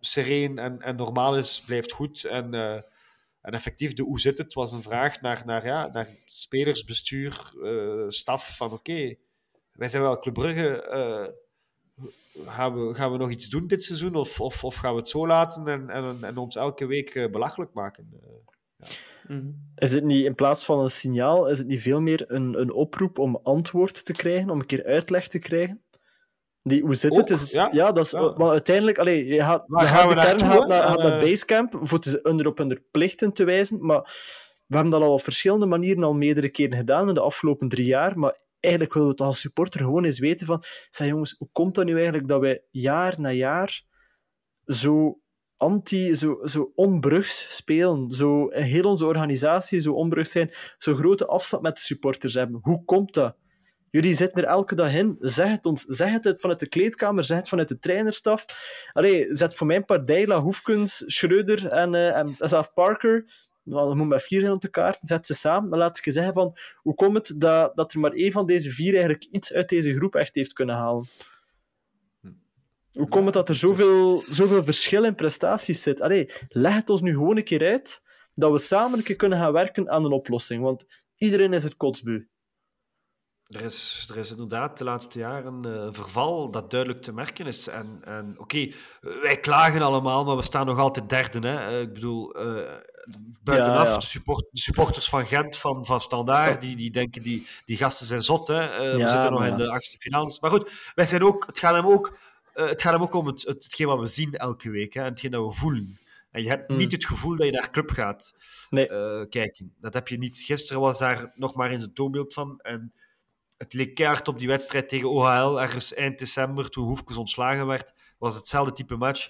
sereen en, en normaal is, blijft goed. En, uh, en effectief, de hoe zit het was een vraag naar, naar, ja, naar spelers, bestuur, uh, staf. Van oké, okay, wij zijn wel Club Brugge. Uh, gaan, we, gaan we nog iets doen dit seizoen? Of, of, of gaan we het zo laten en, en, en ons elke week uh, belachelijk maken? Uh, ja. Mm-hmm. Is het niet, in plaats van een signaal, is het niet veel meer een, een oproep om antwoord te krijgen, om een keer uitleg te krijgen? Die, hoe zit Ook, het? Is, ja, ja, dat is, ja. Maar uiteindelijk, allee, je gaat, je gaat de kern gaat naar, gaat naar Basecamp voor te, onder op hun plichten te wijzen, maar we hebben dat al op verschillende manieren al meerdere keren gedaan in de afgelopen drie jaar, maar eigenlijk willen we het als supporter gewoon eens weten van, zeg jongens, hoe komt dat nu eigenlijk dat wij jaar na jaar zo anti, zo, zo onbrugs spelen, zo in heel onze organisatie zo onbrugs zijn, zo grote afstand met de supporters hebben? Hoe komt dat? Jullie zitten er elke dag in. Zeg het ons. Zeg het vanuit de kleedkamer. Zeg het vanuit de trainerstaf. Allee, zet voor mijn part Deila, Hoefkens, Schreuder en, uh, en zelf Parker. Nou, dan moet met vier zijn op de kaart. Zet ze samen. Dan laat ik je zeggen van... Hoe komt het dat, dat er maar één van deze vier eigenlijk iets uit deze groep echt heeft kunnen halen? Hoe komt het dat er zoveel, zoveel verschil in prestaties zit? Allee, leg het ons nu gewoon een keer uit. Dat we samen een keer kunnen gaan werken aan een oplossing. Want iedereen is het kotsbeu. Er is, er is inderdaad de laatste jaren een uh, verval dat duidelijk te merken is. En, en oké, okay, wij klagen allemaal, maar we staan nog altijd derde. Hè? Uh, ik bedoel, uh, buitenaf, ja, ja. De, support, de supporters van Gent, van, van Standaard, die, die denken, die, die gasten zijn zot. Hè? Uh, ja, we zitten nog ja. in de achtste finales. Maar goed, wij zijn ook, het gaat hem ook, uh, het gaat hem ook om het, het, hetgeen wat we zien elke week. Hè? En hetgeen dat we voelen. En je hebt mm. niet het gevoel dat je naar club gaat nee. uh, kijken. Dat heb je niet. Gisteren was daar nog maar eens een toonbeeld van. En het leek keihard op die wedstrijd tegen O H L, ergens eind december, toen Hoefkes ontslagen werd, was hetzelfde type match.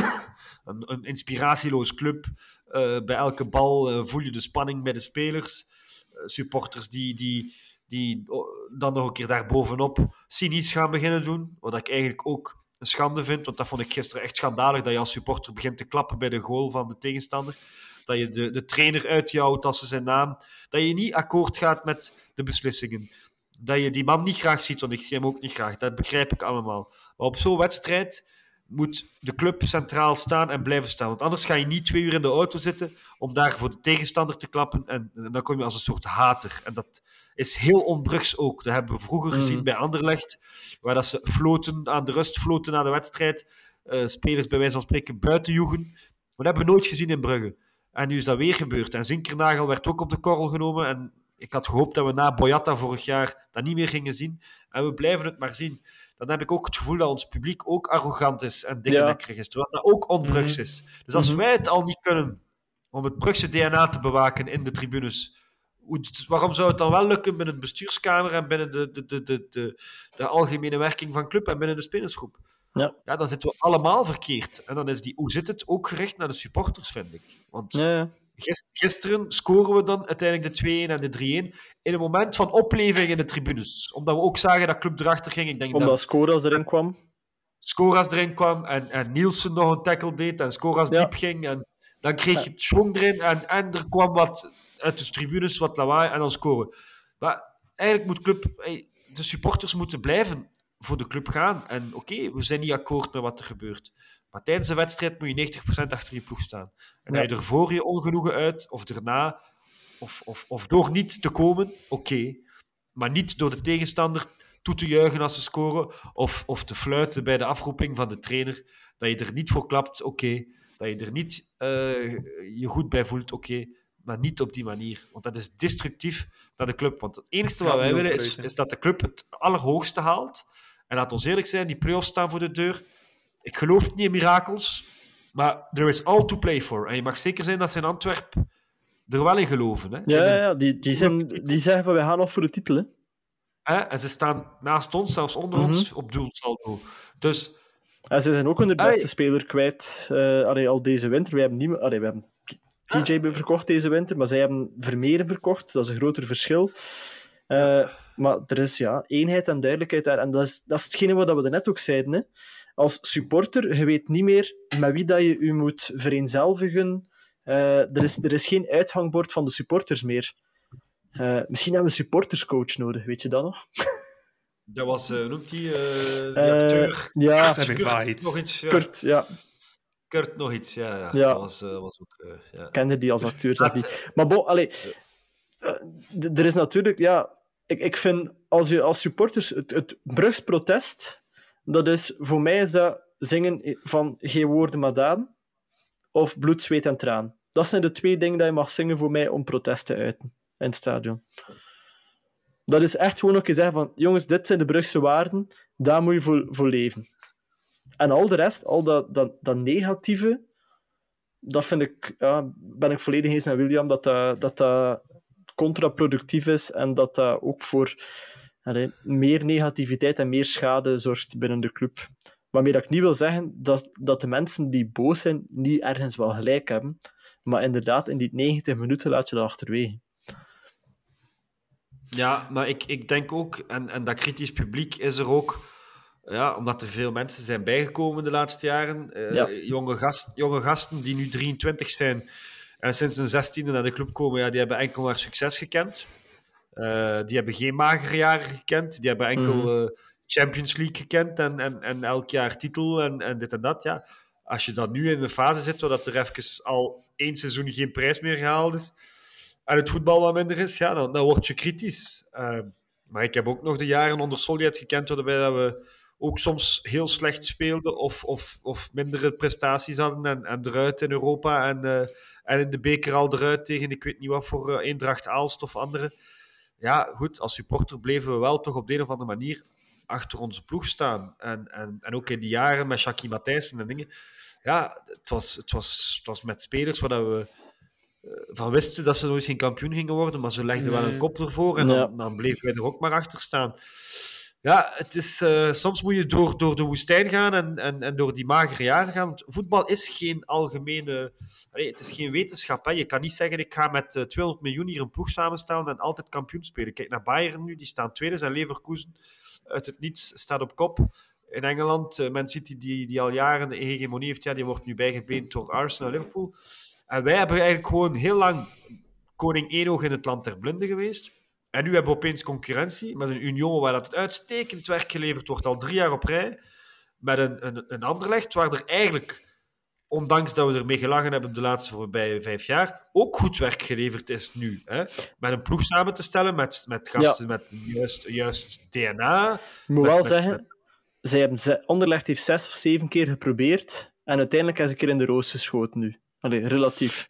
een, een inspiratieloos club. Uh, bij elke bal uh, voel je de spanning bij de spelers. Uh, supporters die, die, die oh, dan nog een keer daarbovenop cynisch gaan beginnen doen. Wat ik eigenlijk ook een schande vind, want dat vond ik gisteren echt schandalig, dat je als supporter begint te klappen bij de goal van de tegenstander. Dat je de, de trainer uitjouwt als ze zijn naam. Dat je niet akkoord gaat met de beslissingen. Dat je die man niet graag ziet, want ik zie hem ook niet graag. Dat begrijp ik allemaal. Maar op zo'n wedstrijd moet de club centraal staan en blijven staan. Want anders ga je niet twee uur in de auto zitten om daar voor de tegenstander te klappen. En, en dan kom je als een soort hater. En dat is heel onbrugs ook. Dat hebben we vroeger gezien mm. bij Anderlecht, waar dat ze floten, aan de rust floten na de wedstrijd. Uh, spelers bij wijze van spreken buiten joegen. Maar dat hebben we nooit gezien in Brugge. En nu is dat weer gebeurd. En Zinkernagel werd ook op de korrel genomen. En ik had gehoopt dat we na Boyata vorig jaar dat niet meer gingen zien. En we blijven het maar zien. Dan heb ik ook het gevoel dat ons publiek ook arrogant is en dikkenekkerig is. Terwijl dat ook onbrugs mm-hmm. is. Dus als mm-hmm. wij het al niet kunnen om het Brugse D N A te bewaken in de tribunes, waarom zou het dan wel lukken binnen de bestuurskamer en binnen de, de, de, de, de, de algemene werking van club en binnen de spelersgroep? Ja. ja, dan zitten we allemaal verkeerd. En dan is die hoe zit het ook gericht naar de supporters, vind ik. Want ja, ja. Gisteren scoren we dan uiteindelijk de twee-een en de drie-een in een moment van opleving in de tribunes. Omdat we ook zagen dat club erachter ging. Ik denk Omdat dat Skoras erin kwam. Skoras erin kwam en, en Nielsen nog een tackle deed en Skoras ja. diep ging. En dan kreeg je het schwung erin en, en er kwam wat uit de tribunes, wat lawaai en dan scoren. Maar eigenlijk moet club... De supporters moeten blijven voor de club gaan. En oké, okay, we zijn niet akkoord met wat er gebeurt. Maar tijdens een wedstrijd moet je negentig procent achter je ploeg staan. En ja. je er voor je ongenoegen uit, of erna, of, of, of door niet te komen, oké. Okay. Maar niet door de tegenstander toe te juichen als ze scoren, of, of te fluiten bij de afroeping van de trainer. Dat je er niet voor klapt, oké. Okay. Dat je er niet uh, je goed bij voelt, oké. Okay. Maar niet op die manier. Want dat is destructief naar de club. Want het enige wat wij willen is, is dat de club het allerhoogste haalt. En laat ons eerlijk zijn, die play-offs staan voor de deur. Ik geloof niet in mirakels, maar there is all to play for. En je mag zeker zijn dat ze in Antwerpen er wel in geloven. Hè? Ja, in ja die, die, zijn, die zeggen van wij gaan nog voor de titel. Hè? Hè? En ze staan naast ons, zelfs onder mm-hmm. ons, op doelsaldo. Dus... En ze zijn ook hun beste Ay. speler kwijt uh, allee, al deze winter. Wij hebben, niet, allee, we hebben T J ah. verkocht deze winter, maar zij hebben Vermeeren verkocht. Dat is een groter verschil. Uh, maar er is ja, eenheid en duidelijkheid daar. En dat is, dat is hetgene wat we net ook zeiden. Hè? Als supporter, je weet niet meer met wie dat je je moet vereenzelvigen. Uh, er, is, er is geen uithangbord van de supporters meer. Uh, misschien hebben we een supporterscoach nodig, weet je dat nog? Dat was, uh, noemt hij, uh, die acteur? Uh, ja, Kurt, nog iets, ja. Kurt, ja. Kurt nog iets, ja. ja. Ja. Dat was, uh, was ook... Uh, ja. Ik kende die als acteur, zeg Dat- niet. Maar bon, allee, uh, d- er is natuurlijk... Ja, ik, ik vind, als je als supporters... Het, het Brugs protest, dat is... Voor mij is dat zingen van geen woorden maar daden, of bloed, zweet en traan. Dat zijn de twee dingen die je mag zingen voor mij om protest te uiten in het stadion. Dat is echt gewoon ook je zeggen van, jongens, dit zijn de Brugse waarden, daar moet je voor, voor leven. En al de rest, al dat, dat, dat negatieve, dat vind ik, ja, ben ik volledig eens met William, dat dat, dat, dat contraproductief is en dat dat ook voor allee, meer negativiteit en meer schade zorgt binnen de club. Waarmee dat ik niet wil zeggen dat, dat de mensen die boos zijn niet ergens wel gelijk hebben, maar inderdaad, in die negentig minuten laat je dat achterwege. Ja, maar ik, ik denk ook, en, en dat kritisch publiek is er ook, ja, omdat er veel mensen zijn bijgekomen de laatste jaren. Uh, Ja. jonge, gast, jonge gasten die nu drieëntwintig zijn en sinds hun zestiende naar de club komen, ja, die hebben enkel maar succes gekend. Uh, die hebben geen magere jaren gekend. Die hebben enkel Mhm. uh, Champions League gekend en, en, en elk jaar titel en, en dit en dat. Ja. Als je dan nu in een fase zit waar dat er even al één seizoen geen prijs meer gehaald is en het voetbal wat minder is, ja, dan, dan word je kritisch. Uh, maar ik heb ook nog de jaren onder Solliet gekend waarbij dat we ook soms heel slecht speelden of, of, of mindere prestaties hadden en, en eruit in Europa en, uh, en in de beker al eruit tegen ik weet niet wat voor uh, Eendracht Aalst of andere. Ja, goed, als supporter bleven we wel toch op de een of andere manier achter onze ploeg staan. En, en, en ook in die jaren met Jackie Matthijssen en dingen. Ja, het was, het was, het was met spelers waar dat we uh, van wisten dat ze nooit geen kampioen gingen worden, maar ze legden wel een kop ervoor en dan, Ja. dan bleven wij er ook maar achter staan. Ja, het is, uh, soms moet je door, door de woestijn gaan en, en, en door die magere jaren gaan. Want voetbal is geen algemene... Allee, het is geen wetenschap. Hè. Je kan niet zeggen, ik ga met uh, tweehonderd miljoen hier een ploeg samenstellen en altijd kampioen spelen. Kijk naar Bayern nu, die staan tweede. Zijn Leverkusen uit het niets staat op kop. In Engeland, uh, Man City, die, die al jaren de hegemonie heeft, ja, die wordt nu bijgebeend door Arsenal en Liverpool. En wij hebben eigenlijk gewoon heel lang koning Eenoog in het land der blinden geweest. En nu hebben we opeens concurrentie met een Union waar dat uitstekend werk geleverd wordt al drie jaar op rij. Met een, een, een Anderlecht waar er eigenlijk, ondanks dat we ermee gelachen hebben de laatste voorbije vijf jaar, ook goed werk geleverd is nu. Hè? Met een ploeg samen te stellen, met, met gasten Ja. met juist, juist D N A. Ik moet Met- wel met- zeggen, zij hebben ze, Anderlecht heeft zes of zeven keer geprobeerd en uiteindelijk is ze een keer in de roos geschoten nu. Allee, relatief.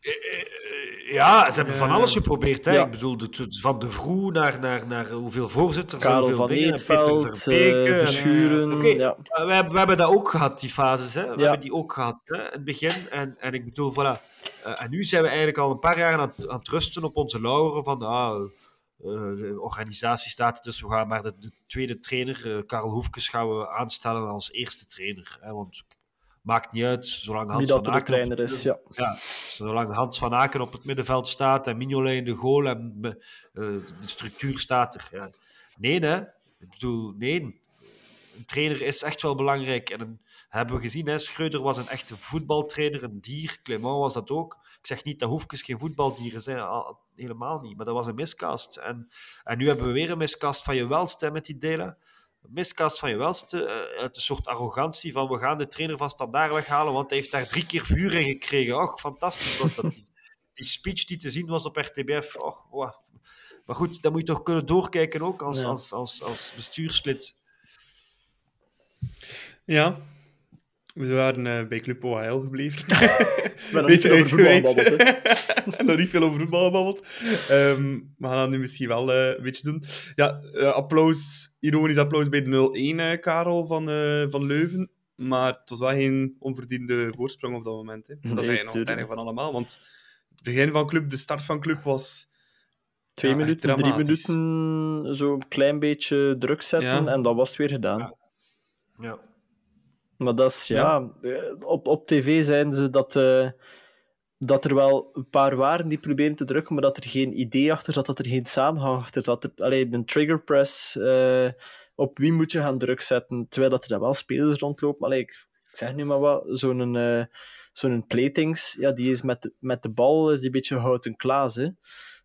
Ja, ze hebben Ja. van alles geprobeerd. Hè? Ja. Ik bedoel, de- de- van de Vroe naar, naar, naar hoeveel voorzitters, Karel hoeveel van dingen, en Eetveld, Peter Verbeek, eh, en- Verschuren. Oké, Ja. Uh, we, hebben, we hebben dat ook gehad, die fases. Hè? We Ja. hebben die ook gehad hè? in het begin. En, en ik bedoel, voilà. Uh, en nu zijn we eigenlijk al een paar jaar aan het, aan het rusten op onze lauweren van ah, uh, de organisatie staat, dus we gaan maar de, de tweede trainer, uh, Karel Hoefkes, gaan we aanstellen als eerste trainer. Hè? Want maakt niet uit, zolang Wie Hans dat van de Aken... trainer is, ja. Ja, zolang Hans van Aken op het middenveld staat en Mignolet in de goal en uh, de structuur staat er. Ja. Nee, hè. Ik bedoel, nee. Een trainer is echt wel belangrijk. En een, hebben we gezien, hè. Schreuder was een echte voetbaltrainer, een dier. Clément was dat ook. Ik zeg niet dat Hoefkes geen voetbaldier is, hè. Al- helemaal niet. Maar dat was een miscast. En, en nu hebben we weer een miscast van je welst hè, met die delen. Een miscast van je welste, uh, uit een soort arrogantie van we gaan de trainer van Standaard weghalen, want hij heeft daar drie keer vuur in gekregen. Och, fantastisch was dat. Die, die speech die te zien was op R T B F. Och, wow. Maar goed, dan moet je toch kunnen doorkijken ook als, Ja. als, als, als bestuurslid. Ja. We waren eh, bij Club O H L gebleven. Ik ben nog Beetje niet veel over voetbal uitgeweid. gebabbeld, hè. Nog niet veel over voetbal gebabbeld. Ehm, we gaan dat nu misschien wel eh, een beetje doen. Ja, eh, applaus, ironisch applaus bij de nul één, eh, Karel van, eh, van Leuven. Maar het was wel geen onverdiende voorsprong op dat moment. Hè. Dat Nee, is eigenlijk nog het tuurlijk. erg van allemaal. Want het begin van Club, de start van Club was... Twee ja, echt minuten, drie dramatisch. minuten, zo een klein beetje druk zetten Ja. en dat was het weer gedaan. Ja. Ja. Maar dat is, ja... eh, Op, op tv zeiden ze dat, eh, dat er wel een paar waren die proberen te drukken, maar dat er geen idee achter zat, dat er geen samenhang achter zat. Er- Allee, een triggerpress, eh op wie moet je gaan druk zetten? Terwijl dat er dan wel spelers rondlopen. Allee, ik, ik zeg nu maar wat, zo'n eh zo'n Platings, ja, die is met de, met de bal is die een beetje houten klaas, hè.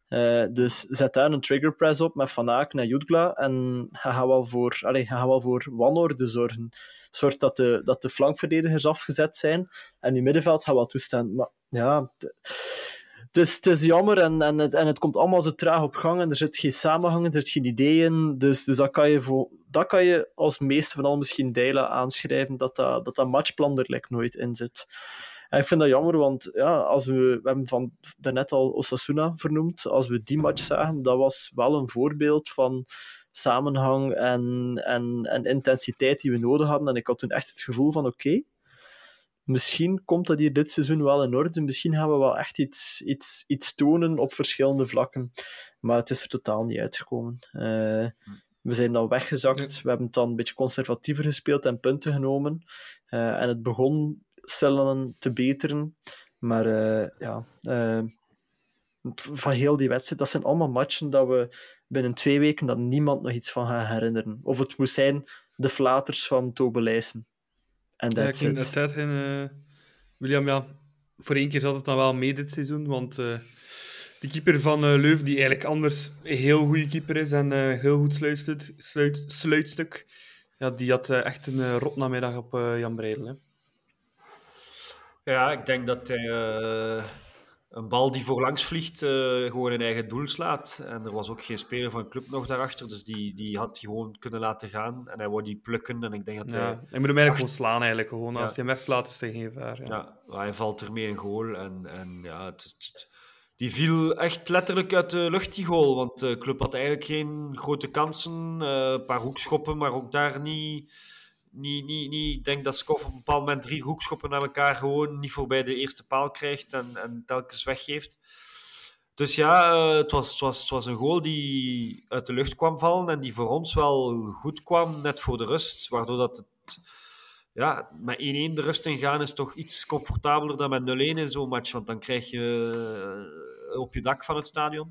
Uh, dus zet daar een trigger press op met Van Aken en Jutgla en hij gaat wel voor, allez, hij gaat wel voor wanorde zorgen. Zorg dat de, dat de flankverdedigers afgezet zijn en die middenveld gaat wel toestaan. Maar ja, het is, het is jammer en, en, het, en het komt allemaal zo traag op gang en er zit geen samenhang, er zit geen ideeën. Dus, dus dat, kan je voor, dat kan je als meeste van al misschien Deila aanschrijven, dat dat, dat, dat matchplan er like, nooit in zit. En ik vind dat jammer, want ja, als we, we hebben van daarnet al Osasuna vernoemd, als we die match zagen, dat was wel een voorbeeld van samenhang en, en, en intensiteit die we nodig hadden. En ik had toen echt het gevoel van, oké, okay, misschien komt dat hier dit seizoen wel in orde, misschien gaan we wel echt iets, iets, iets tonen op verschillende vlakken. Maar het is er totaal niet uitgekomen. Uh, we zijn dan weggezakt, we hebben het dan een beetje conservatiever gespeeld en punten genomen. Uh, en het begon stellen te beteren. Maar uh, ja, uh, van heel die wedstrijd, dat zijn allemaal matchen dat we binnen twee weken dat niemand nog iets van gaat herinneren. Of het moest zijn de flaters van Tobe Leijsen. En that's ja, ik it. net zeggen, uh, William, ja, voor één keer zat het dan wel mee dit seizoen, want uh, die keeper van uh, Leuven, die eigenlijk anders een heel goede keeper is en uh, heel goed sluitstuk, sluit, sluitstuk, ja, die had uh, echt een uh, rotnamiddag op uh, Jan Breidel, hè. Ja, ik denk dat hij uh, een bal die voorlangs vliegt uh, gewoon in eigen doel slaat. En er was ook geen speler van club nog daarachter, dus die, die had hij gewoon kunnen laten gaan. En hij wou die plukken. En ik denk dat ja, hij... hij moet hem eigenlijk echt... gewoon slaan, eigenlijk. Gewoon. Ja. Als hij hem wegslaat, is het geen gevaar. Ja. Ja, hij valt ermee in goal. En, en ja, het, het, die viel echt letterlijk uit de lucht, die goal. Want de club had eigenlijk geen grote kansen. Uh, een paar hoekschoppen, maar ook daar niet... Niet, niet, niet. Ik denk dat Skov op een bepaald moment drie hoekschoppen aan elkaar gewoon niet voorbij de eerste paal krijgt en, en telkens weggeeft. Dus ja, uh, het, was, het, was, het was een goal die uit de lucht kwam vallen en die voor ons wel goed kwam, net voor de rust. Waardoor dat het ja, met één-één de rust ingaan is toch iets comfortabeler dan met nul-één in zo'n match. Want dan krijg je uh, op je dak van het stadion.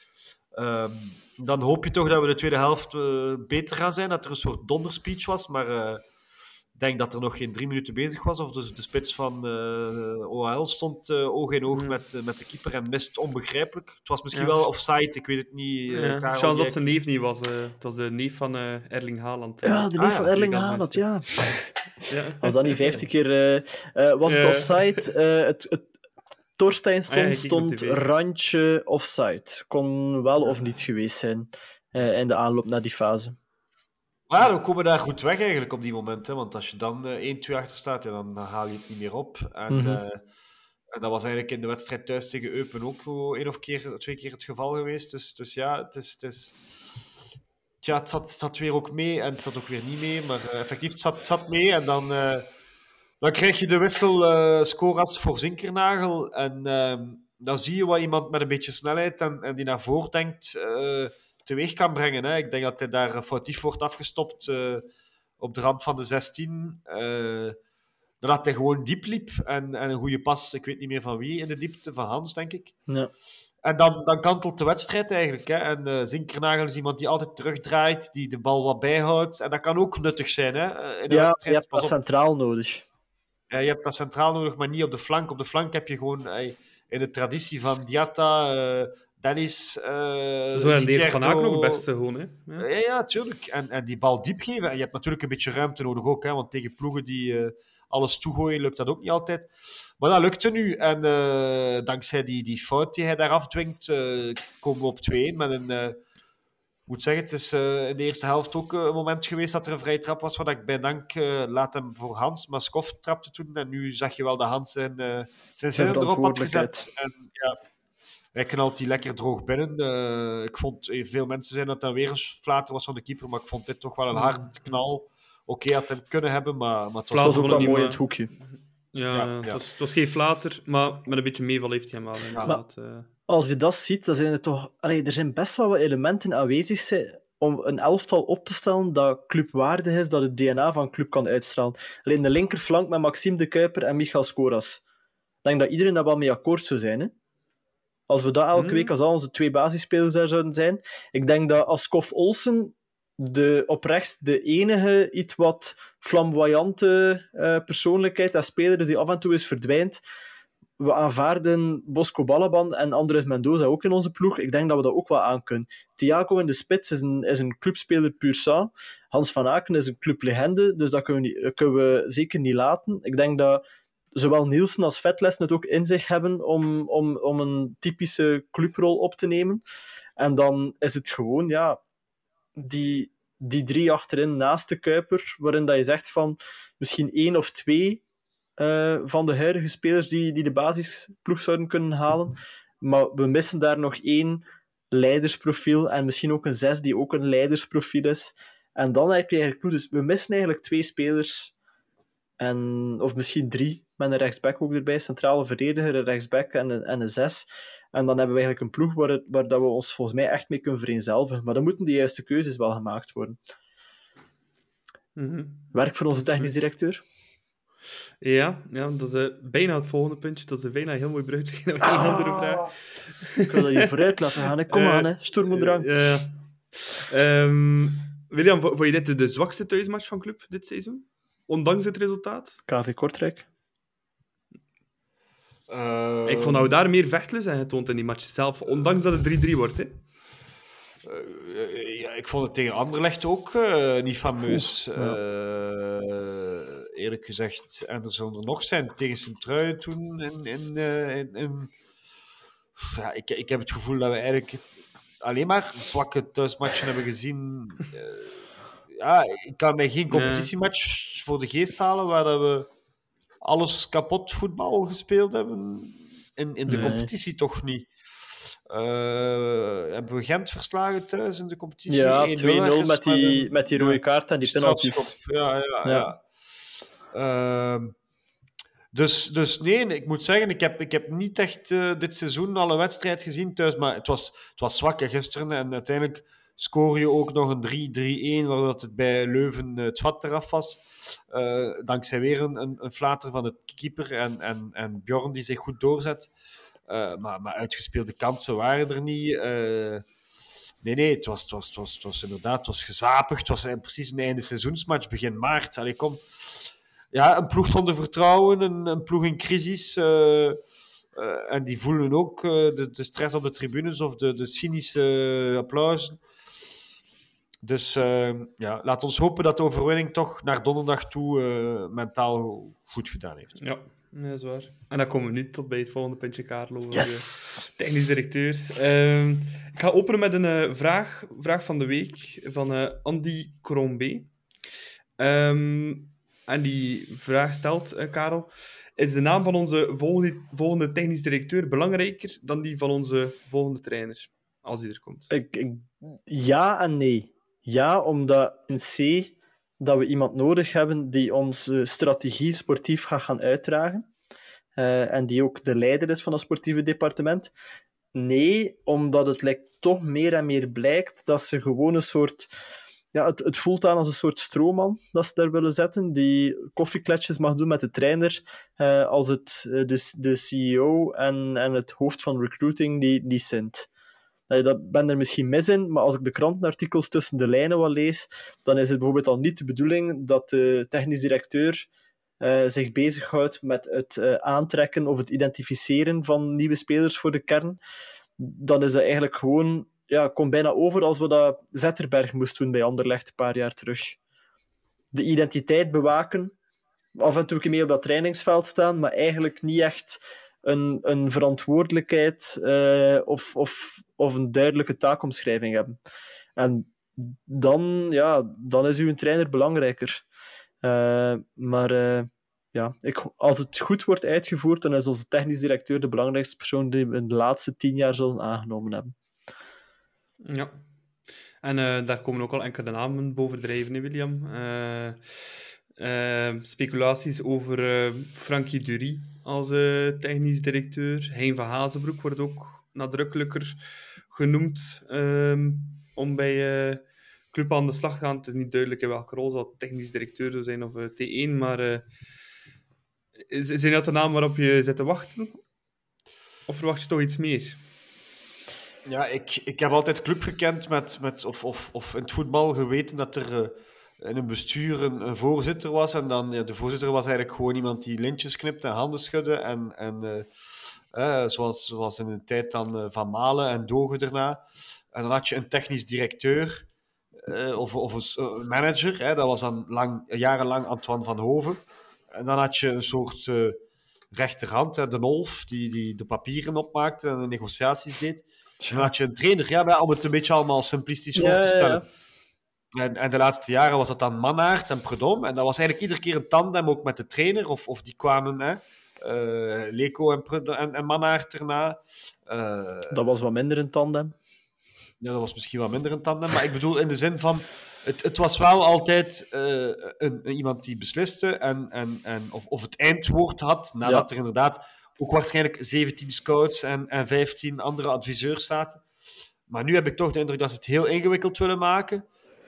Um, dan hoop je toch dat we de tweede helft uh, beter gaan zijn, dat er een soort donderspeech was, maar uh, ik denk dat er nog geen drie minuten bezig was, of dus de spits van uh, O H L stond uh, oog in oog ja. met, uh, met de keeper en mist onbegrijpelijk. Het was misschien ja. wel offside, ik weet het niet. Uh, ja. Karel, Chance dat zijn neef niet was. Uh, het was de neef van uh, Erling Haaland. Ja, de neef ah, van ja, Erling Haaland, ja. ja. Als dat niet vijftien keer... Uh, uh, was het offside? Uh, het, het Torstein stond, ah, ja, stond randje offside. Kon wel of niet geweest zijn uh, in de aanloop naar die fase. Ja, we komen daar goed weg eigenlijk op die moment. Hè? Want als je dan uh, één-twee achter staat, ja, dan, dan haal je het niet meer op. En, mm-hmm. uh, en dat was eigenlijk in de wedstrijd thuis tegen Eupen ook één of keer, twee keer het geval geweest. Dus, dus ja, het is... Het is... Tja, het zat, het zat weer ook mee en het zat ook weer niet mee. Maar uh, effectief, het zat, het zat mee en dan... Uh, Dan krijg je de wissel uh, Skoras voor Zinkernagel. En uh, dan zie je wat iemand met een beetje snelheid en, en die naar voren denkt uh, teweeg kan brengen. Hè. Ik denk dat hij daar foutief wordt afgestopt uh, op de rand van de zestien. Uh, dat hij gewoon diep liep. En, en een goede pas, ik weet niet meer van wie, in de diepte. Van Hans, denk ik. Ja. En dan, dan kantelt de wedstrijd eigenlijk. Hè. En uh, Zinkernagel is iemand die altijd terugdraait, die de bal wat bijhoudt. En dat kan ook nuttig zijn. Hè, in de ja, wedstrijd. je hebt dat centraal nodig. Ja, je hebt dat centraal nodig, maar niet op de flank. Op de flank heb je gewoon ey, in de traditie van Diatta, uh, Dennis, uh, Zo en Dave Van Aken ook het beste gewoon, hè? Ja, ja, ja tuurlijk. En, en die bal diep geven. En je hebt natuurlijk een beetje ruimte nodig ook, hè, want tegen ploegen die uh, alles toegooien, lukt dat ook niet altijd. Maar dat lukte nu. En uh, dankzij die, die fout die hij daar afdwingt, uh, komen we op twee-een met een... Uh, Ik moet zeggen, het is uh, in de eerste helft ook uh, een moment geweest dat er een vrije trap was, waar ik bij dank uh, laat hem voor Hans, maar Skov trapte toen. En nu zag je wel dat Hans zijn, uh, zijn zin erop had gezet. En ja, hij knalt die lekker droog binnen. Uh, ik vond, uh, veel mensen zeiden dat dat weer een flater was van de keeper, maar ik vond dit toch wel een hard knal. Oké, okay, had hem kunnen hebben, maar, maar het was, was ook wel mooi in het hoekje. Ja, ja, ja. Het, was, het was geen flater, maar met een beetje meeval heeft hij hem wel inderdaad. Ja. Uh... Als je dat ziet, dan zijn er toch... Allee, er zijn best wel wat elementen aanwezig zijn om een elftal op te stellen dat clubwaardig is, dat het D N A van club kan uitstralen. Alleen de linkerflank met Maxime de Kuiper en Michael Skoras. Ik denk dat iedereen daar wel mee akkoord zou zijn. Hè? Als we dat elke hmm. week als al onze twee basisspelers daar zouden zijn. Ik denk dat als Kof Olsen de, op rechts de enige iets wat flamboyante uh, persoonlijkheid en speler is die af en toe is verdwijnt. we aanvaarden Bosco Balaban en Andres Mendoza ook in onze ploeg. Ik denk dat we dat ook wel aan kunnen. Thiago in de spits is een, is een clubspeler puur sang. Hans van Aken is een clublegende, dus dat kunnen we, niet, kunnen we zeker niet laten. Ik denk dat zowel Nielsen als Vetles het ook in zich hebben om, om, om een typische clubrol op te nemen. En dan is het gewoon, ja, die, die drie achterin naast de Kuiper, waarin dat je zegt van misschien één of twee uh, van de huidige spelers die, die de basisploeg zouden kunnen halen. Maar we missen daar nog één leidersprofiel en misschien ook een zes die ook een leidersprofiel is. En dan heb je eigenlijk... Dus we missen eigenlijk twee spelers, en, of misschien drie, met een rechtsback ook erbij, centrale verdediger, een rechtsback en een, en een zes. En dan hebben we eigenlijk een ploeg waar, het, waar dat we ons volgens mij echt mee kunnen vereenzelvigen. Maar dan moeten die juiste keuzes wel gemaakt worden. Mm-hmm. Werk voor onze technisch directeur. Ja, ja, dat is uh, bijna het volgende puntje. Dat is uh, bijna een heel mooi bruggetje naar een ah. andere vraag. Ik wil dat je vooruit laten gaan. Hè. Kom uh, aan, hè. Storm en drang. Uh, uh, um, William, vond je dit de, de zwakste thuismatch van club dit seizoen? Ondanks het resultaat? K V Kortrijk. Uh, ik vond dat we daar meer vechtlust en getoond in die match zelf, ondanks dat het drie drie wordt. Hè. Uh, ja, ik vond het tegen Anderlecht ook uh, niet fameus. Oeh, ja. uh, eerlijk gezegd, en er zullen er nog zijn tegen Sint-Truiden toen. In, in, uh, in, in... Ja, ik, ik heb het gevoel dat we eigenlijk alleen maar zwakke thuismatchen hebben gezien. Uh, ja, ik kan mij geen competitiematch nee. voor de geest halen waar dat we alles kapot voetbal gespeeld hebben. In, in de nee. competitie toch niet. Uh, hebben we Gent verslagen thuis in de competitie? Ja, twee nul met die, met, met die rode kaart en die penalties. Ja, ja, ja. ja. Uh, dus, dus nee, ik moet zeggen, ik heb, ik heb niet echt uh, dit seizoen al een wedstrijd gezien thuis, maar het was, het was zwak gisteren en uiteindelijk scoor je ook nog een drie drie-een, waardoor het bij Leuven uh, het vat eraf was. Uh, dankzij weer een, een, een flater van de keeper en, en, en Bjorn die zich goed doorzet. Uh, maar, maar uitgespeelde kansen waren er niet. Uh, nee, nee, het was, het, was, het, was, het was inderdaad het was gezapig. Het was precies een einde seizoensmatch, begin maart. Allee, kom. Ja, een ploeg zonder vertrouwen, een, een ploeg in crisis. Uh, uh, en die voelen ook uh, de, de stress op de tribunes of de, de cynische uh, applausen. Dus uh, ja, laat ons hopen dat de overwinning toch naar donderdag toe uh, mentaal goed gedaan heeft. Ja, dat is waar. En dan komen we nu tot bij het volgende puntje, Carlo. Yes! Technisch directeurs. Uh, ik ga openen met een uh, vraag, vraag van de week van uh, Andy Crombé. Um, en die vraag stelt, uh, Karel, is de naam van onze volgende, volgende technisch directeur belangrijker dan die van onze volgende trainer? Als die er komt. Ik, ik, ja en nee. Ja, omdat in C dat we iemand nodig hebben die onze strategie sportief gaat gaan uitdragen. Uh, en die ook de leider is van het sportieve departement. Nee, omdat het lijkt toch meer en meer blijkt dat ze gewoon een soort... Ja, het, het voelt aan als een soort stroomman dat ze daar willen zetten, die koffiekletjes mag doen met de trainer, uh, als het, uh, de, de C E O en, en het hoofd van recruiting die, die sint. Ik uh, ben er misschien mis in, maar als ik de krantenartikels tussen de lijnen wat lees, dan is het bijvoorbeeld al niet de bedoeling dat de technisch directeur uh, zich bezighoudt met het uh, aantrekken of het identificeren van nieuwe spelers voor de kern. Dan is dat eigenlijk gewoon... Ja, komt bijna over als we dat Zetterberg moesten doen bij Anderlecht een paar jaar terug. De identiteit bewaken, af en toe mee op dat trainingsveld staan, maar eigenlijk niet echt een, een verantwoordelijkheid uh, of, of, of een duidelijke taakomschrijving hebben. En dan, ja, dan is uw trainer belangrijker. Uh, maar uh, ja, ik, als het goed wordt uitgevoerd, dan is onze technisch directeur de belangrijkste persoon die we in de laatste tien jaar zullen aangenomen hebben. Ja, en uh, daar komen ook al enkele namen bovendrijven, hè, William. Uh, uh, speculaties over uh, Frankie Dury als uh, technisch directeur. Hein van Hazenbroek wordt ook nadrukkelijker genoemd um, om bij uh, club aan de slag te gaan. Het is niet duidelijk in welke rol zal technisch directeur zou zijn of uh, T één, maar uh, is, zijn dat de namen waarop je zit te wachten? Of verwacht je toch iets meer? Ja, ik, ik heb altijd club gekend met, met of, of, of in het voetbal geweten dat er uh, in een bestuur een, een voorzitter was. En dan, ja, de voorzitter was eigenlijk gewoon iemand die lintjes knipte en handen schudde. En, en uh, uh, zoals, zoals in de tijd dan uh, Van Malen en Dogen daarna. En dan had je een technisch directeur uh, of, of een manager. Hè, dat was dan lang, jarenlang Antoine van Hoven. En dan had je een soort uh, rechterhand, hè, de Nolf, die, die de papieren opmaakte en de negociaties deed. En dan had je een trainer, ja, om het een beetje allemaal simplistisch voor Ja, te stellen. ja, ja. En, en de laatste jaren was dat dan Mannaert en Prudhomme. En dat was eigenlijk iedere keer een tandem, ook met de trainer. Of, of die kwamen, hè. Uh, Leko en, Prudhomme, en, en Mannaert erna. Uh, Dat was wat minder een tandem. Ja, dat was misschien wat minder een tandem. Maar ik bedoel in de zin van... Het, het was wel altijd uh, een, een, iemand die besliste. En, en, en, of, of het eindwoord had. Nadat ja. er inderdaad ook waarschijnlijk zeventien scouts en, en vijftien andere adviseurs zaten. Maar nu heb ik toch de indruk dat ze het heel ingewikkeld willen maken.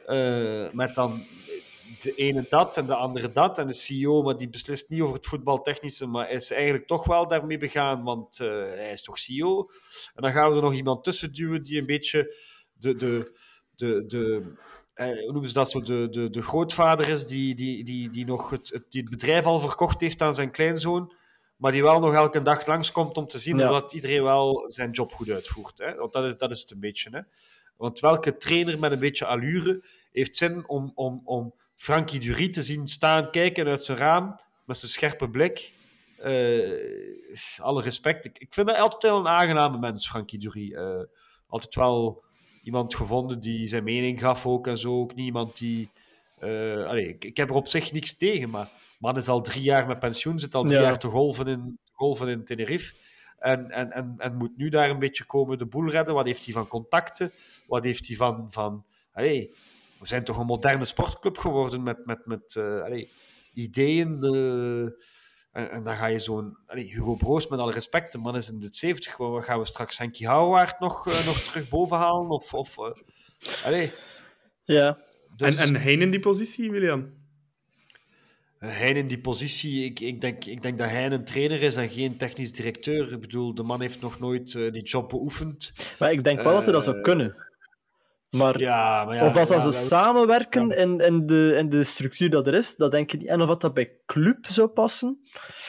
Uh, met dan de ene dat en de andere dat. En de C E O, maar die beslist niet over het voetbaltechnische, maar is eigenlijk toch wel daarmee begaan, want uh, hij is toch C E O. En dan gaan we er nog iemand tussen duwen die een beetje de... de, de, de eh, hoe noemen ze dat zo? De, de, de grootvader is die, die, die, die nog het, het, die het bedrijf al verkocht heeft aan zijn kleinzoon, maar die wel nog elke dag langskomt om te zien ja. dat iedereen wel zijn job goed uitvoert. Hè? Want dat is, dat is het een beetje. Hè? Want welke trainer met een beetje allure heeft zin om, om, om Frankie Dury te zien staan, kijken uit zijn raam, met zijn scherpe blik. Uh, alle respect. Ik, ik vind dat altijd wel een aangename mens, Frankie Dury. Uh, altijd wel iemand gevonden die zijn mening gaf ook en zo. Ook niet iemand die... Uh, allez, ik, ik heb er op zich niks tegen, maar man is al drie jaar met pensioen, zit al drie ja. jaar te golven in, golven in Tenerife. En, en, en, en moet nu daar een beetje komen de boel redden. Wat heeft hij van contacten? Wat heeft hij van... van allez, we zijn toch een moderne sportclub geworden met, met, met uh, allez, ideeën. Uh, en, en dan ga je zo'n... Allez, Hugo Broos, met alle respect, de man is in de zeventig. Wat gaan we straks Henkie Houwaard nog, uh, nog terug boven halen? Of, of, uh, allez. Ja. Dus... En, en Hein in die positie, William? Hein in die positie, ik, ik, denk, ik denk dat hij een trainer is en geen technisch directeur. Ik bedoel, de man heeft nog nooit uh, die job beoefend. Maar ik denk wel uh, dat hij dat zou kunnen. Maar, ja, maar ja, of dat ja, ze ja, samenwerken ja. in, in, de, in de structuur dat er is, dat denk ik niet. En of dat bij club zou passen.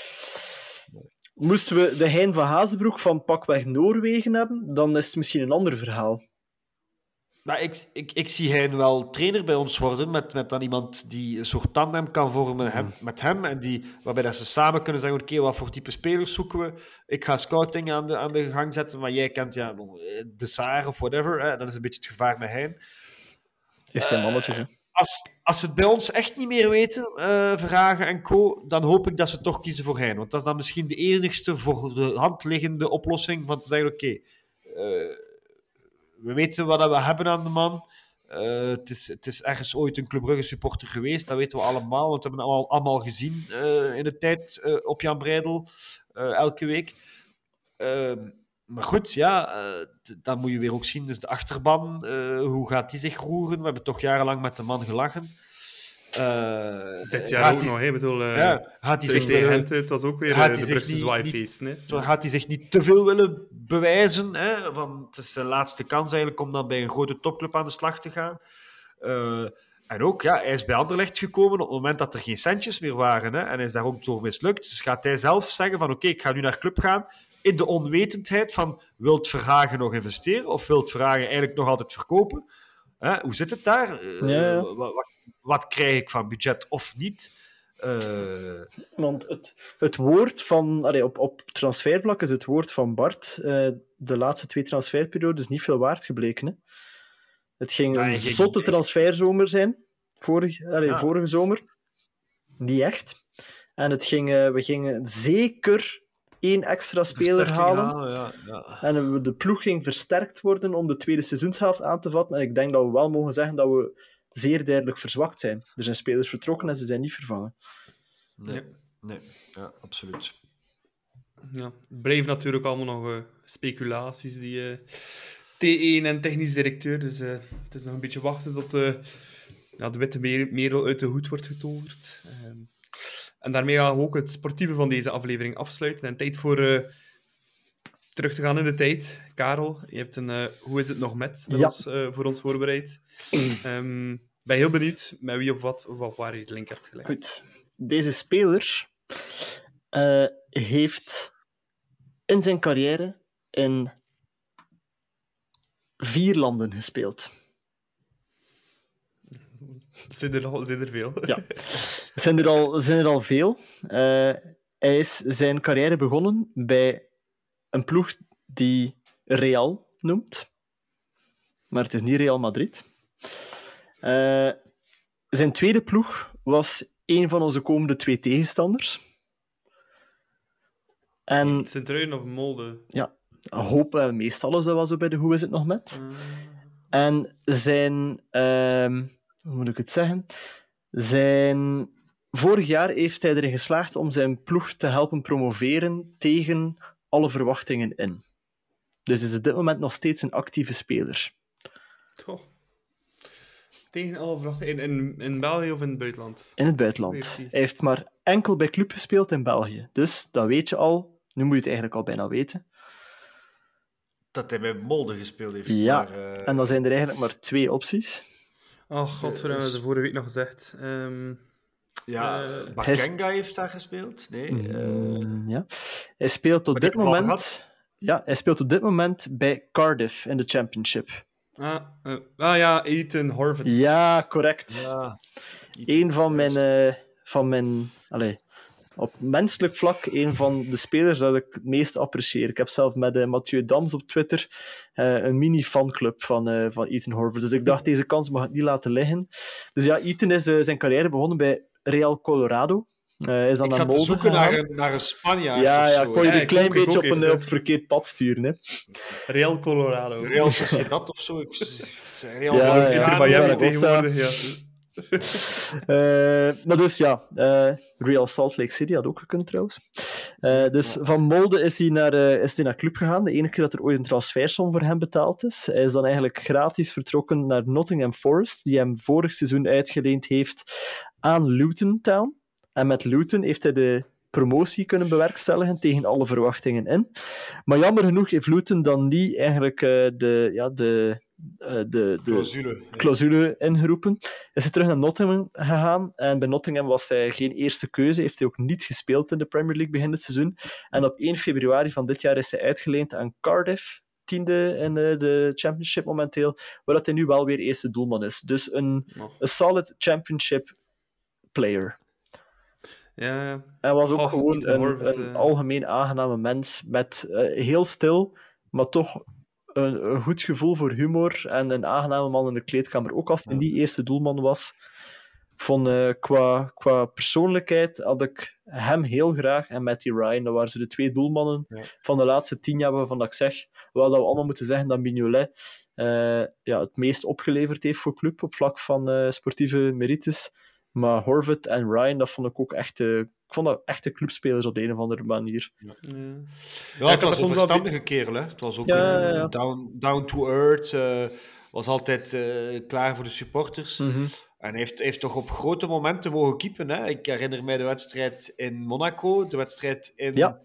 Moesten we de Hein van Hazenbroek van pakweg Noorwegen hebben, dan is het misschien een ander verhaal. Nou, ik, ik, ik zie Hein wel trainer bij ons worden, met, met dan iemand die een soort tandem kan vormen met hem, met hem en die, waarbij dat ze samen kunnen zeggen, oké, okay, wat voor type spelers zoeken we? Ik ga scouting aan de, aan de gang zetten, maar jij kent ja, de Saar of whatever. Hè? Dat is een beetje het gevaar met Hein. Heeft zijn mannetjes, hè? Uh, als, als ze het bij ons echt niet meer weten, uh, Verhagen en co, dan hoop ik dat ze toch kiezen voor Hein. Want dat is dan misschien de enigste voor de hand liggende oplossing van te zeggen, oké, okay, uh, we weten wat we hebben aan de man. Uh, het, is, het is ergens ooit een Club Brugge supporter geweest, dat weten we allemaal, want we hebben het allemaal, allemaal gezien uh, in de tijd uh, op Jan Breidel, uh, elke week. Uh, maar goed, ja, uh, t- dan moet je weer ook zien, dus de achterban, uh, hoe gaat die zich roeren? We hebben toch jarenlang met de man gelachen. Uh, Dit jaar ook nog, hè? Bedoel, uh, ja, gaat hij zich tegen Gent, het was ook weer uh, de Brugse zwaaifeest. Niet, gaat hij zich niet te veel willen bewijzen? Hè? Van, het is zijn laatste kans eigenlijk om dan bij een grote topclub aan de slag te gaan. Uh, en ook, ja, hij is bij Anderlecht gekomen op het moment dat er geen centjes meer waren. Hè? En hij is daar ook door mislukt. Dus gaat hij zelf zeggen van, oké, okay, ik ga nu naar club gaan. In de onwetendheid van, wilt Verhagen nog investeren? Of wilt Verhagen eigenlijk nog altijd verkopen? Hè? Hoe zit het daar? Uh, ja, ja. Wat, wat, wat krijg ik van budget of niet? Uh... Want het, het woord van... Allee, op, op transfervlak is het woord van Bart uh, de laatste twee transferperiodes niet veel waard gebleken. Hè? Het ging ja, een ging zotte niet. transferzomer zijn. Vorig, allee, ja. Vorige zomer. Niet echt. En het ging, uh, we gingen zeker één extra speler halen. halen ja, ja. En de ploeg ging versterkt worden om de tweede seizoenshelft aan te vatten. En ik denk dat we wel mogen zeggen dat we zeer duidelijk verzwakt zijn. Er zijn spelers vertrokken en ze zijn niet vervangen. Nee, nee. Ja, absoluut. Ja, het blijven natuurlijk allemaal nog uh, speculaties, die uh, T één en technisch directeur. Dus uh, het is nog een beetje wachten tot uh, ja, de witte merel uit de hoed wordt getoverd. Uh, en daarmee gaan we ook het sportieve van deze aflevering afsluiten. En tijd voor uh, terug te gaan in de tijd. Karel, je hebt een uh, Hoe is het nog met, met ja. ons, uh, voor ons voorbereid. Um, ben heel benieuwd met wie of wat, of wat waar je de link hebt gelegd. Goed. Deze speler uh, heeft in zijn carrière in vier landen gespeeld. Zijn er, al, zijn er veel? Ja, er zijn er al, zijn er al veel. Uh, hij is zijn carrière begonnen bij een ploeg die Real noemt. Maar het is niet Real Madrid. Uh, zijn tweede ploeg was een van onze komende twee tegenstanders. En, Sint-Truiden of Molde? Ja, hopen we meestal is dat wel zo bij de Hoe is het nog met. Uh... En zijn... Uh, hoe moet ik het zeggen? Zijn... Vorig jaar heeft hij erin geslaagd om zijn ploeg te helpen promoveren tegen alle verwachtingen in. Dus is op dit moment nog steeds een actieve speler. Goh. Tegen alle verwachtingen. In, in, in België of in het buitenland? In het buitenland. Hij heeft maar enkel bij club gespeeld in België. Dus dat weet je al. Nu moet je het eigenlijk al bijna weten. Dat hij bij Molde gespeeld heeft. Ja, maar, uh... en dan zijn er eigenlijk maar twee opties. Oh god, we hebben het de vorige week nog gezegd. Um, ja, uh, Bakenga is... heeft daar gespeeld. Nee. Uh... Ja. Hij speelt op dit moment... Ja, hij speelt op dit moment bij Cardiff in de Championship. Ah, uh, ah ja, Ethan Horvath. Ja, correct. Ja, Eén van mijn... Uh, van mijn allez, op menselijk vlak een van de spelers dat ik het meest apprecieer. Ik heb zelf met uh, Mathieu Dams op Twitter uh, een mini-fanclub van, uh, van Ethan Horvath. Dus ik dacht, deze kans mag ik niet laten liggen. Dus ja, Ethan is uh, zijn carrière begonnen bij Real Colorado. Uh, is dan ik naar zat Molde te zoeken gegaan. naar een, naar een Spanjaard. Ja, ja, zo, kon je ja, een klein ik ook, beetje ik ook op een eens, op verkeerd pad sturen. Hè. Real Colorado. Real Sociedad of zo. Ik, Real Ja, Vallecano. ja. Inter Miami Zaragoza. tegenwoordig, ja. Uh, maar dus ja, uh, Real Salt Lake City had ook gekund trouwens. Uh, dus van Molde is hij, naar, uh, is hij naar club gegaan. De enige keer dat er ooit een transfersom voor hem betaald is. Hij is dan eigenlijk gratis vertrokken naar Nottingham Forest, die hem vorig seizoen uitgeleend heeft aan Luton Town. En met Luton heeft hij de promotie kunnen bewerkstelligen tegen alle verwachtingen in. Maar jammer genoeg heeft Luton dan niet eigenlijk uh, de... Ja, de Uh, de, de clausule, clausule ja. ingeroepen. Hij is terug naar Nottingham gegaan en bij Nottingham was hij geen eerste keuze. Heeft hij ook niet gespeeld in de Premier League begin het seizoen. En op één februari van dit jaar is hij uitgeleend aan Cardiff, tiende in uh, de Championship momenteel, waar dat hij nu wel weer eerste doelman is. Dus een, oh. een solid Championship player. Ja, ja. Hij was ook oh, gewoon een, Horvath, een uh... algemeen aangename mens met uh, heel stil, maar toch Een, een goed gevoel voor humor en een aangename man in de kleedkamer. Ook als hij niet eerste doelman was. Vond, uh, qua, qua persoonlijkheid had ik hem heel graag en Matty Ryan. Dat waren ze de twee doelmannen ja. van de laatste tien jaar waarvan ik zeg, wel dat we allemaal moeten zeggen dat Mignolet uh, ja, het meest opgeleverd heeft voor club op vlak van uh, sportieve merites. Maar Horvath en Ryan, dat vond ik ook echt... Uh, Ik vond dat echte clubspelers op de een of andere manier. Ja, ja. ja het was een verstandige be- kerel. Hè? Het was ook ja, een, ja, ja. down, down to earth. Uh, was altijd uh, klaar voor de supporters. Mm-hmm. En heeft, heeft toch op grote momenten mogen keepen. Hè? Ik herinner mij de wedstrijd in Monaco. De wedstrijd in ja.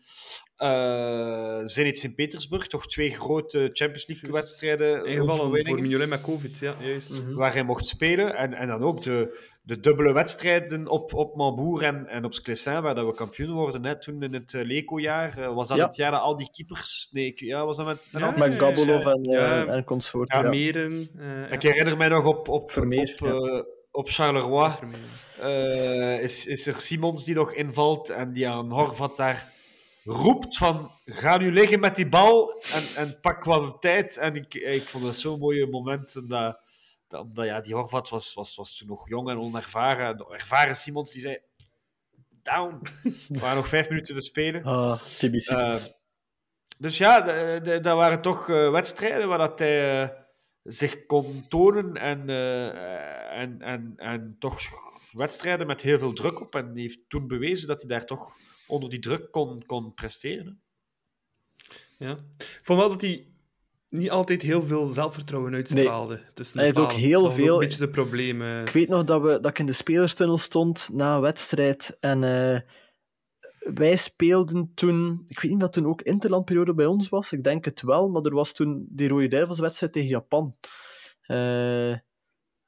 uh, Zenit Sint-Petersburg. Toch twee grote Champions League wedstrijden. Ingevallen voor Mignolet met COVID. Ja, juist. Mm-hmm. Waar hij mocht spelen. En, en dan ook de... De dubbele wedstrijden op, op Mambour en, en op Sclessin, waar dat we kampioen worden, hè, toen in het uh, Leco-jaar. Uh, was dat ja. het jaar dat al die keepers... Nee, ja, was dat met... met, ja, met Gabolov ja, en, uh, ja, en consort. Ja, ja. Meren. Uh, ik herinner mij nog op, op, Vermeer, op, uh, ja. op Charleroi. Uh, is, is er Simons die nog invalt en die aan Horvath daar roept van ga nu liggen met die bal en, en pak wat tijd. En ik, ik vond dat zo'n mooie momenten dat... Omdat ja, die Horvath was, was, was toen nog jong en onervaren. De ervaren Simons die zei: down. Er waren nog vijf minuten te spelen. Ah, T B C. Uh, dus ja, dat waren toch uh, wedstrijden waar dat hij uh, zich kon tonen. En, uh, en, en, en toch wedstrijden met heel veel druk op. En die heeft toen bewezen dat hij daar toch onder die druk kon, kon presteren. Ja. Ik vond wel dat hij niet altijd heel veel zelfvertrouwen uitstraalde. Nee. Hij heeft ook heel dat veel... Ook een beetje zijn probleem. Uh... Ik weet nog dat, we, dat ik in de spelerstunnel stond na een wedstrijd en uh, wij speelden toen... Ik weet niet of dat toen ook interlandperiode bij ons was. Ik denk het wel, maar er was toen die Rode Duivels wedstrijd tegen Japan. Uh,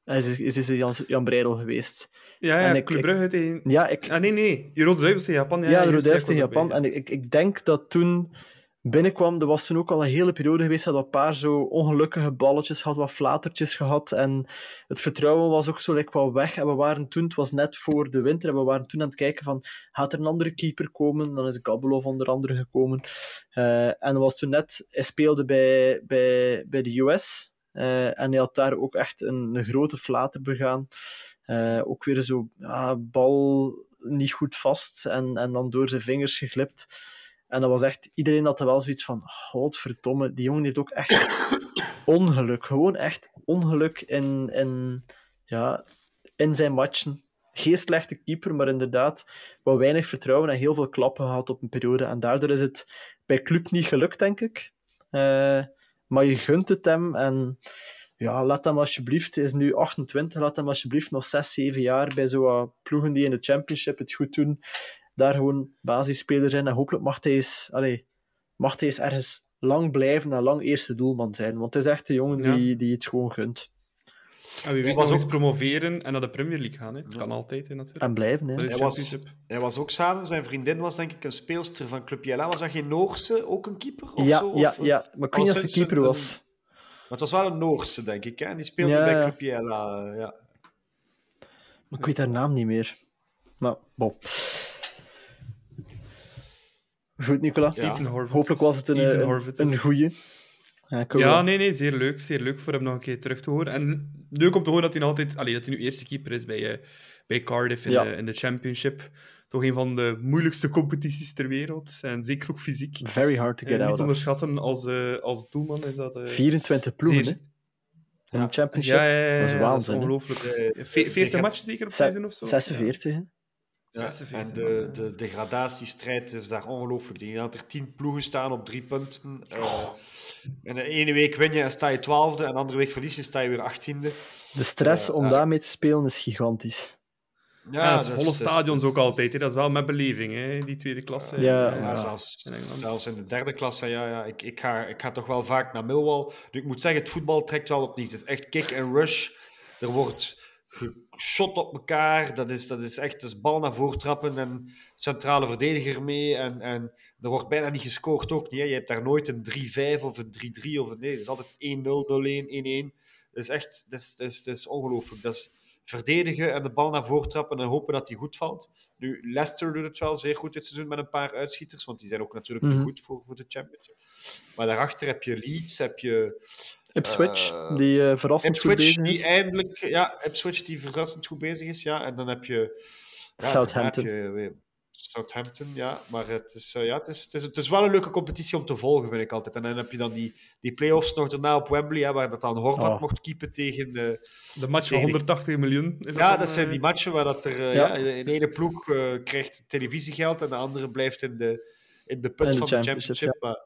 Hij is, is, is Jan, Jan Breidel geweest. Ja, ja En ik- Club ik- Brugge tegen... Ja, ik, Ah, nee, nee. Je Rode Duivels tegen Japan. Ja, Ja, de juist, Rode ik was tegen Japan. erbij, En ik, ik denk dat toen binnenkwam, er was toen ook al een hele periode geweest dat we een paar zo ongelukkige balletjes had, wat flatertjes gehad. En het vertrouwen was ook zo like, wat weg. En we waren toen, het was net voor de winter, en we waren toen aan het kijken van, gaat er een andere keeper komen? Dan is Gabelov onder andere gekomen. Uh, en dat was toen net, hij speelde bij, bij, bij de U S. Uh, en hij had daar ook echt een, een grote flater begaan. Uh, ook weer zo, ja, bal niet goed vast en, en dan door zijn vingers geglipt. En dat was echt, iedereen had er wel zoiets van, godverdomme, die jongen heeft ook echt ongeluk. Gewoon echt ongeluk in, in, ja, in zijn matchen. Geen slechte keeper, maar inderdaad wat weinig vertrouwen en heel veel klappen gehad op een periode. En daardoor is het bij Club niet gelukt, denk ik. Uh, maar je gunt het hem en ja, laat hem alsjeblieft, hij is nu achtentwintig, laat hem alsjeblieft nog zes, zeven jaar bij zo'n ploegen die in de Championship het goed doen, daar gewoon basisspeler zijn en hopelijk mag hij eens, allez, mag hij eens ergens lang blijven en lang eerste doelman zijn, want het is echt een jongen Ja. die, die het gewoon gunt. En wie weet was nog eens ook- promoveren en naar de Premier League gaan. Hè. Het kan altijd, hè, natuurlijk. En blijven, hè. Dat is Hij was, Championship. hij was ook samen, zijn vriendin was denk ik een speelster van Club Jella. Was dat geen Noorse, ook een keeper? Of Ja, zo? ja, Of, eh, ja, maar ik weet niet als hij alleszins keeper een- was. Maar het was wel een Noorse, denk ik. Hè? En die speelde Ja, bij ja. Club Jella. eh, ja. Maar ik weet haar naam niet meer. Maar, bon. Goed, Nicola. Ja. Ethan Horvath. Hopelijk was het een, Ethan een, Horvath een is- goeie. Ja, ik Ja, wil- nee, nee, zeer leuk. Zeer leuk voor hem nog een keer terug te horen. En leuk om te horen dat hij nog altijd... Allee, dat hij nu eerste keeper is bij, eh, bij Cardiff in, Ja. de, in de Championship. Toch een van de moeilijkste competities ter wereld. En zeker ook fysiek. Very hard to Eh, get niet out of. onderschatten als, eh, als doelman is dat... eh, vierentwintig ploegen, zeer- hè. In de Championship. Ja, ja, ja, Dat is ja, waanzin, hè. ongelooflijk. De- Ve- veertig de- matchen zeker op Ze- seizoen of zo? zesenveertig, hè. Ja. Ja, zesenveertig, en de, man. de degradatiestrijd is daar ongelooflijk. Ik denk dat er tien ploegen staan op drie punten. Uh, en de ene week win je en sta je twaalfde, en de andere week verlies je en sta je weer achttiende. De stress Ja, om ja. daarmee te spelen is gigantisch. Ja, dat is volle dat stadions dat ook altijd. Hè. Dat is wel met beleving, hè, die tweede klasse. Ja, Eh, Ja, ja. zelfs, in Engeland. zelfs in de derde klasse, ja, ja. Ik, ik, ga, ik ga toch wel vaak naar Millwall. Nu, ik moet zeggen, het voetbal trekt wel op niets. Het is echt kick en rush. Er wordt geschot op elkaar. Dat is, dat is echt dat is bal naar voren trappen en centrale verdediger mee. En, en er wordt bijna niet gescoord ook niet. Hè. Je hebt daar nooit een drie vijf of een drie drie of een... Nee, het is altijd één nul, nul een, één een. Dat is echt... Dat is, dat is, dat is ongelooflijk. Dat is verdedigen en de bal naar voren trappen en hopen dat die goed valt. Nu, Leicester doet het wel zeer goed dit seizoen met een paar uitschieters, want die zijn ook natuurlijk Mhm. te goed voor, voor de Championship. Maar daarachter heb je Leeds, heb je Ipswich, Eh, die uh, verrassend goed Ipswich, bezig die is. eindelijk... Ja, Ipswich die verrassend goed bezig is, ja. En dan heb je... Ja, Southampton. daarna heb je weer Southampton, ja. Maar het is, uh, ja, het, is, het, is, het is wel een leuke competitie om te volgen, vind ik altijd. En dan heb je dan die, die play-offs nog daarna op Wembley, hè, waar dat dan Horvath Oh. mocht keepen tegen... Uh, De match van tegen- honderdtachtig miljoen. Is ja, dan, dat zijn eh, die matchen waar dat er... Uh, Ja. ja. de ene ploeg uh, krijgt televisiegeld en de andere blijft in de, in de put In de van de Championship, Championship. Maar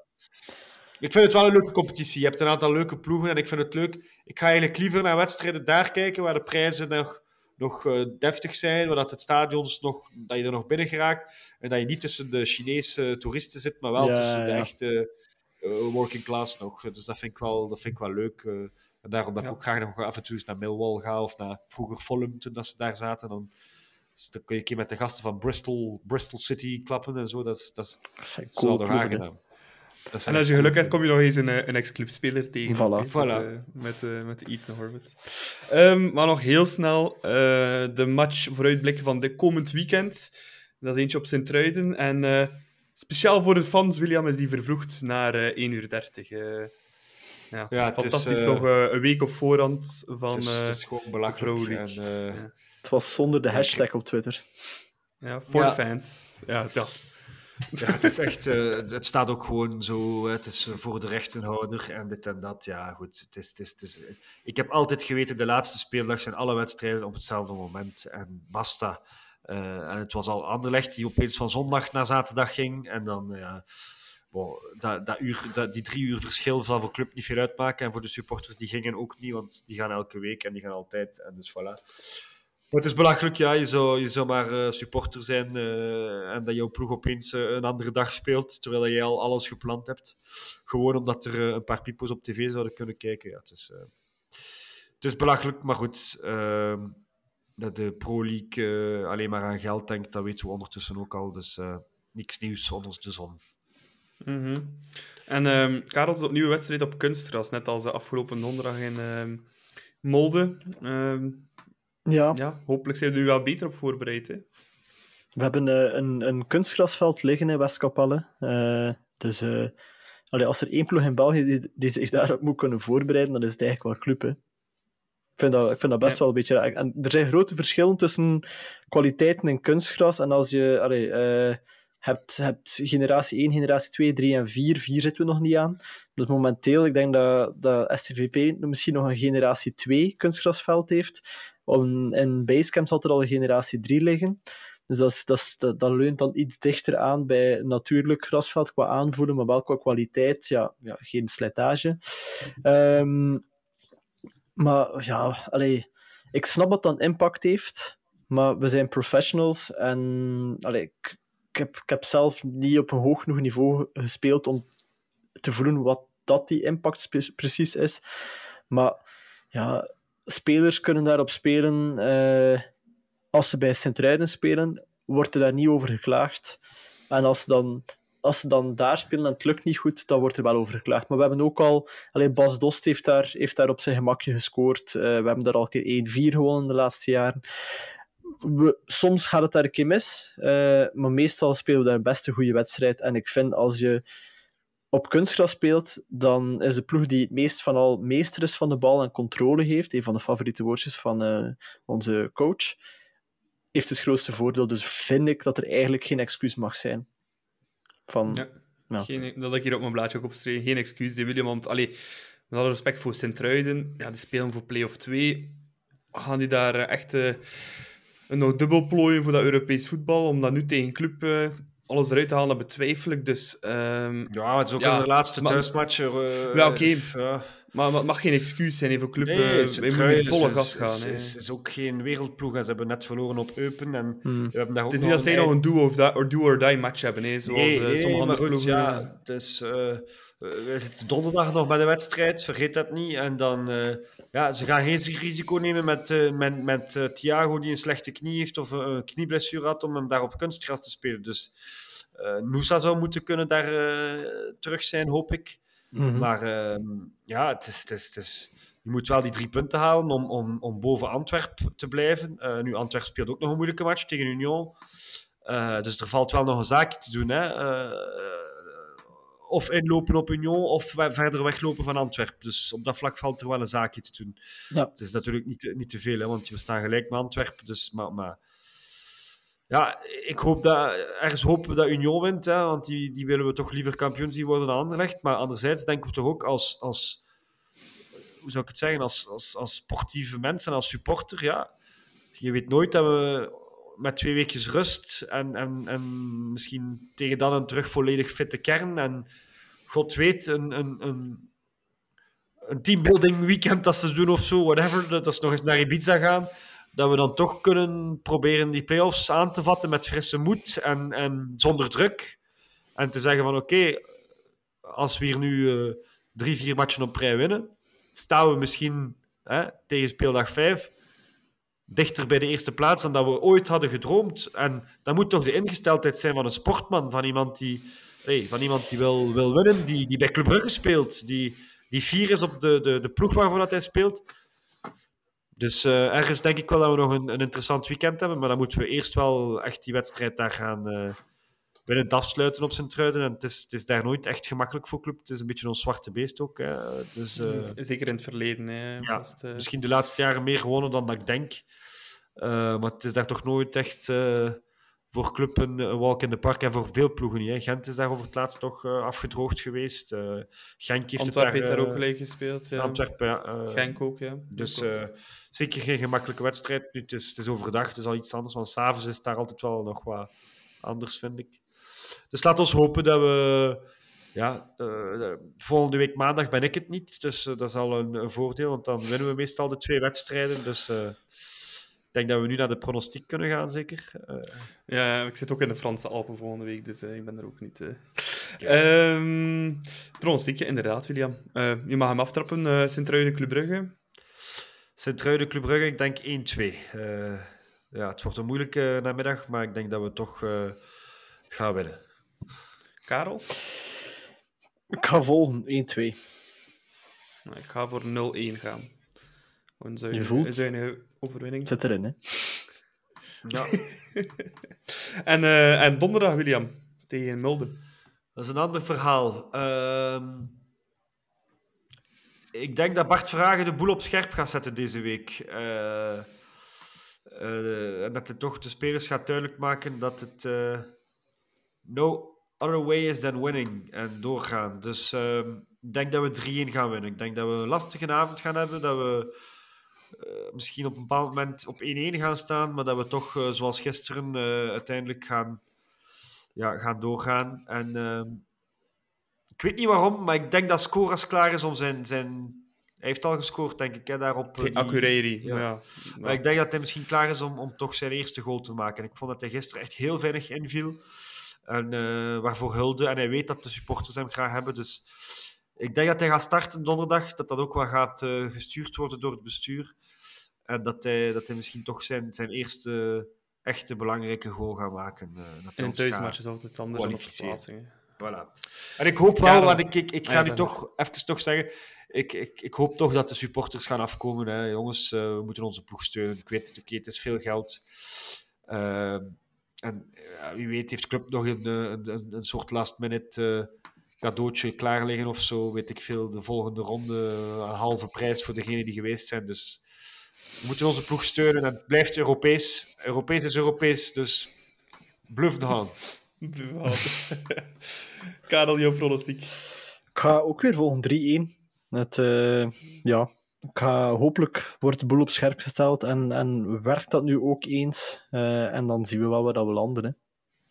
ik vind het wel een leuke competitie. Je hebt een aantal leuke ploegen en ik vind het leuk. Ik ga eigenlijk liever naar wedstrijden daar kijken waar de prijzen nog, nog uh, deftig zijn, waar dat het stadions nog, dat je er nog binnen geraakt en dat je niet tussen de Chinese toeristen zit, maar wel Ja, tussen de ja. echte uh, working class nog. Dus dat vind ik wel, dat vind ik wel leuk. Uh, en daarom dat Ja. ik ook graag nog af en toe eens naar Millwall ga of naar vroeger Fulham toen dat ze daar zaten. Dan, dus dan kun je een keer met de gasten van Bristol, Bristol City klappen en zo. Dat is, dat is, Dat zijn dat is wel cool nog ploegen, hè. aangenaam. Dat En zijn als je echt geluk hebt, cool kom je nog eens een, eh, een ex-clubspeler tegen. Voilà. ook, hè. Voilà. Dus, eh, met, uh, met Ethan Horvath. Um, maar nog heel snel, uh, de match vooruitblikken van dit komend weekend. Dat is eentje op Sint-Truiden. En uh, speciaal voor de fans, William, is die vervroegd naar uh, één uur dertig. Uh, ja, Ja, het is, fantastisch uh, toch, uh, een week op voorhand van... Het is, uh, het is gewoon Pro belachelijk. En, League. uh, Ja. Het was zonder de Ja, hashtag op Twitter. ja, voor Ja. de fans. Ja, dat. ja, het is echt... uh, het staat ook gewoon zo... Het is voor de rechtenhouder en dit en dat. Ja, goed. Het is, het is, het is, ik heb altijd geweten, de laatste speeldag zijn alle wedstrijden op hetzelfde moment. En basta. Uh, en het was al Anderlecht die opeens van zondag naar zaterdag ging. En dan... Uh, Bon, dat, dat uur, dat, die drie uur verschil zal voor club niet veel uitmaken. En voor de supporters, die gingen ook niet, want die gaan elke week en die gaan altijd. En dus voilà. Maar het is belachelijk, ja. Je zou, je zou maar uh, supporter zijn uh, en dat jouw ploeg opeens uh, een andere dag speelt, terwijl jij al alles gepland hebt. Gewoon omdat er uh, een paar pipo's op tv zouden kunnen kijken. Ja, het is, uh, het is belachelijk, maar goed. Uh, dat de Pro League uh, alleen maar aan geld denkt, dat weten we ondertussen ook al. Dus uh, niks nieuws onder de zon. Mm-hmm. En um, Karel, is opnieuw een wedstrijd op kunstgras, net als de afgelopen donderdag in um, Molde. Um, ja. ja, hopelijk zijn we er nu wel beter op voorbereid. Hè? We hebben uh, een, een kunstgrasveld liggen in Westkapelle. Uh, dus uh, allee, als er één ploeg in België is die, die zich daarop moet kunnen voorbereiden, dan is het eigenlijk wel club. Hè. Ik vind dat, ik vind dat best ja. wel een beetje... En er zijn grote verschillen tussen kwaliteiten in kunstgras. En als je... Allee, uh, hebt, hebt generatie één, generatie twee, drie en vier. vier zitten we nog niet aan. Dus momenteel, ik denk dat, dat S T V V misschien nog een generatie twee kunstgrasveld heeft. Om, in Basecamp zal er al een generatie drie liggen. Dus dat, is, dat, is, dat, dat leunt dan iets dichter aan bij een natuurlijk grasveld qua aanvoelen, maar wel qua kwaliteit. Ja, ja geen slijtage. Um, maar ja, allee, ik snap dat dat een impact heeft, maar we zijn professionals en allee, ik, ik, heb, ik heb zelf niet op een hoog genoeg niveau gespeeld om te voelen wat dat die impact spe- precies is. Maar ja, spelers kunnen daarop spelen. Uh, als ze bij Sint-Truiden spelen, wordt er daar niet over geklaagd. En als ze dan, als ze dan daar spelen en het lukt niet goed, dan wordt er wel over geklaagd. Maar we hebben ook al... Allee, Bas Dost heeft daar, heeft daar op zijn gemakje gescoord. Uh, we hebben daar al een keer één vier gewonnen de laatste jaren. We, soms gaat het daar een keer mis, uh, maar meestal spelen we daar best een goede wedstrijd. En ik vind, als je op kunstgras speelt, dan is de ploeg die het meest van al meester is van de bal en controle heeft, een van de favoriete woordjes van uh, onze coach, heeft het grootste voordeel. Dus vind ik dat er eigenlijk geen excuus mag zijn. Van, ja, ja. Geen, dat had ik hier op mijn blaadje ook opgeschreven. Geen excuus, die William. Want, allee, met alle respect voor Sint-Truiden, ja, die spelen voor play-off twee. Gaan die daar uh, echt uh, nog dubbel plooien voor dat Europees voetbal? Om dat nu tegen club uh, alles eruit te halen, betwijfel ik. Dus, um, ja, het is ook ja, een laatste maar, thuismatch. Uh, ja, oké. Okay. Ja. Maar het mag geen excuus zijn voor club. Nee, uh, we moeten hier volle is, gas gaan. Het is, is, is ook geen wereldploeg. Ze hebben net verloren op Eupen. En hmm. we hebben daar ook het is niet dat zij nog een do or, die, or do or die match hebben. Hè, zoals nee, uh, nee, sommige andere goed, ploegen. Ja, het is, uh, we zitten donderdag nog bij de wedstrijd. Vergeet dat niet. En dan... Uh, ja, ze gaan geen risico nemen met, uh, met, met uh, Thiago die een slechte knie heeft of een uh, knieblessure had om hem daar op kunstgras te spelen. Dus uh, Nusa zou moeten kunnen daar uh, terug zijn, hoop ik. Mm-hmm. Maar uh, ja, het is, het is, het is, je moet wel die drie punten halen om, om, om boven Antwerpen te blijven. Uh, nu, Antwerpen speelt ook nog een moeilijke match tegen Union. Uh, dus er valt wel nog een zaakje te doen. Hè. Uh, of inlopen op Union, of verder weglopen van Antwerpen. Dus op dat vlak valt er wel een zaakje te doen. Ja. Het is natuurlijk niet, niet te veel, hè, want we staan gelijk met Antwerpen. Dus, maar, maar ja, ik hoop dat... Ergens hopen we dat Union wint, hè, want die, die willen we toch liever kampioen zien worden dan Anderlecht. Maar anderzijds denken we toch ook als... als hoe zou ik het zeggen? Als, als, als sportieve mensen, als supporter, ja. Je weet nooit dat we met twee weekjes rust en, en, en misschien tegen dan een terug volledig fitte kern en God weet, een, een, een, een teambuilding weekend dat ze doen of zo, whatever, dat ze nog eens naar Ibiza gaan, dat we dan toch kunnen proberen die play-offs aan te vatten met frisse moed en, en zonder druk. En te zeggen van oké, okay, als we hier nu uh, drie, vier matchen op rij winnen, staan we misschien hè, tegen speeldag vijf dichter bij de eerste plaats dan dat we ooit hadden gedroomd. En dat moet toch de ingesteldheid zijn van een sportman, van iemand die, hey, van iemand die wil, wil winnen, die, die bij Club Brugge speelt, die, die fier is op de, de, de ploeg waarvoor dat hij speelt. Dus uh, ergens denk ik wel dat we nog een, een interessant weekend hebben, maar dan moeten we eerst wel echt die wedstrijd daar gaan uh, winnend afsluiten op Sint-Truiden. En het is, het is daar nooit echt gemakkelijk voor club. Het is een beetje ons zwarte beest ook. Hè. Dus, uh, Zeker in het verleden. Hè, ja, het, uh... misschien de laatste jaren meer gewonnen dan dat ik denk. Uh, maar het is daar toch nooit echt uh, voor club een, een walk in the park en voor veel ploegen niet. Hè. Gent is daar over het laatst toch uh, afgedroogd geweest. Uh, Genk heeft Antwerpen daar, heeft daar uh, ook gelijk gespeeld. Ja. Antwerpen, ja. Uh, Genk ook, ja. Dus uh, zeker geen gemakkelijke wedstrijd. Nu, het, is, het is overdag, het is al iets anders, want s'avonds is het daar altijd wel nog wat anders, vind ik. Dus laat ons hopen dat we... Ja, uh, volgende week maandag ben ik het niet, dus uh, dat is al een, een voordeel, want dan winnen we meestal de twee wedstrijden. Dus uh, ik denk dat we nu naar de pronostiek kunnen gaan, zeker. Uh, ja, ik zit ook in de Franse Alpen volgende week, dus uh, ik ben er ook niet. Uh. Ja. Um, pronostiekje, inderdaad, William. Uh, je mag hem aftrappen, uh, Sint-Truiden, Club Brugge. Sint-Truiden, Club Brugge, ik denk één twee. Uh, ja, het wordt een moeilijke namiddag, maar ik denk dat we toch uh, gaan winnen. Karel? Ik ga volgen, één twee. Nou, ik ga voor nul een gaan. Een zuin, Je voelt... een zuinige overwinning. Zit erin, hè? Ja. en, uh, en donderdag, William, tegen Mulden. Dat is een ander verhaal. Uh, ik denk dat Bart Verhagen de boel op scherp gaat zetten deze week. Uh, uh, en dat hij toch de spelers gaat duidelijk maken dat het uh, no other way is than winning en doorgaan. Dus uh, ik denk dat we drie een gaan winnen. Ik denk dat we een lastige avond gaan hebben, dat we uh, misschien op een bepaald moment op één een gaan staan, maar dat we toch, uh, zoals gisteren, uh, uiteindelijk gaan, ja, gaan doorgaan. En uh, ik weet niet waarom, maar ik denk dat Scoras klaar is om zijn... zijn hij heeft al gescoord, denk ik, hè, daarop. Die Akureyri, ja. ja. Maar ik denk dat hij misschien klaar is om, om toch zijn eerste goal te maken. Ik vond dat hij gisteren echt heel vinnig inviel. En uh, waarvoor hulde. En hij weet dat de supporters hem graag hebben. Dus ik denk dat hij gaat starten donderdag. Dat dat ook wel gaat uh, gestuurd worden door het bestuur. En dat hij, dat hij misschien toch zijn, zijn eerste echte belangrijke goal gaat maken. Uh, dat in een thuismatch is altijd anders dan op verplaatsingen. Voilà. En ik hoop wel, want ik, ik, ik ga ja, nu toch even toch zeggen... Ik, ik, ik hoop toch dat de supporters gaan afkomen. Hè. Jongens, uh, we moeten onze ploeg steunen. Ik weet het, oké, okay, het is veel geld. Uh, en uh, wie weet heeft de club nog een, een, een soort last-minute uh, cadeautje klaar liggen of zo. Weet ik veel, de volgende ronde een halve prijs voor degenen die geweest zijn. Dus we moeten onze ploeg steunen. En het blijft Europees. Europees is Europees, dus bluff de hand. Bluff de hand. Karel, jouw pronostiek? Ik ga ook weer volgen drie een. Het, uh, ja, ik ga, hopelijk wordt de boel op scherp gesteld en, en werkt dat nu ook eens. Uh, en dan zien we wel waar dat we landen. Hè.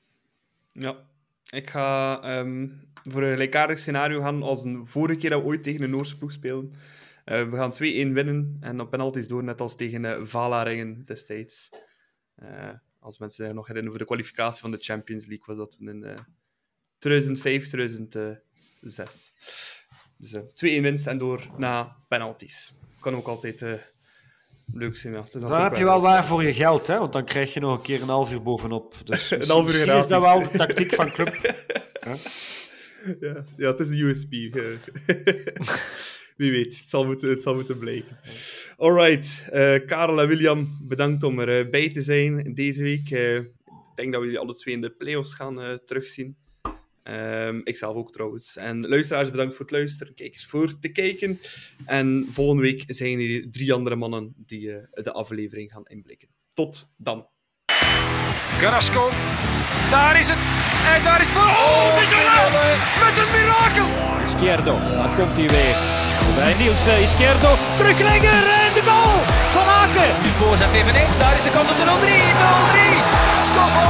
Ja, ik ga um, voor een gelijkaardig scenario gaan als een vorige keer dat we ooit tegen een Noorse ploeg spelen. Uh, we gaan twee een winnen en op penalties door, net als tegen uh, Valaringen destijds. Uh, als mensen zich nog herinneren, voor de kwalificatie van de Champions League was dat toen in uh, tweeduizend vijf, tweeduizend zes. Dus uh, twee een winst en door na penalties. Kan ook altijd uh, leuk zijn. Ja. Dan heb je wel waar voor je geld, hè? Want dan krijg je nog een keer een half uur bovenop. Dus een half uur is dat wel de tactiek van club. Huh? ja, ja, het is de U S P. Wie weet, het zal moeten, het zal moeten blijken. Alright, uh, Karel en William, bedankt om erbij uh, te zijn deze week. Uh, ik denk dat we jullie alle twee in de play-offs gaan uh, terugzien. Um, ikzelf ook trouwens. En luisteraars, bedankt voor het luisteren. Kijkers voor te kijken. En volgende week zijn er drie andere mannen die uh, de aflevering gaan inblikken. Tot dan. Carrasco, daar is het. En daar is het. Oh, met een mirakel. Izquierdo, daar komt hij weer. Bij Niels Izquierdo, teruglegger en de goal van Aken. Nu voorzet eveneens, daar is de kans op de nul drie. nul drie. Stop.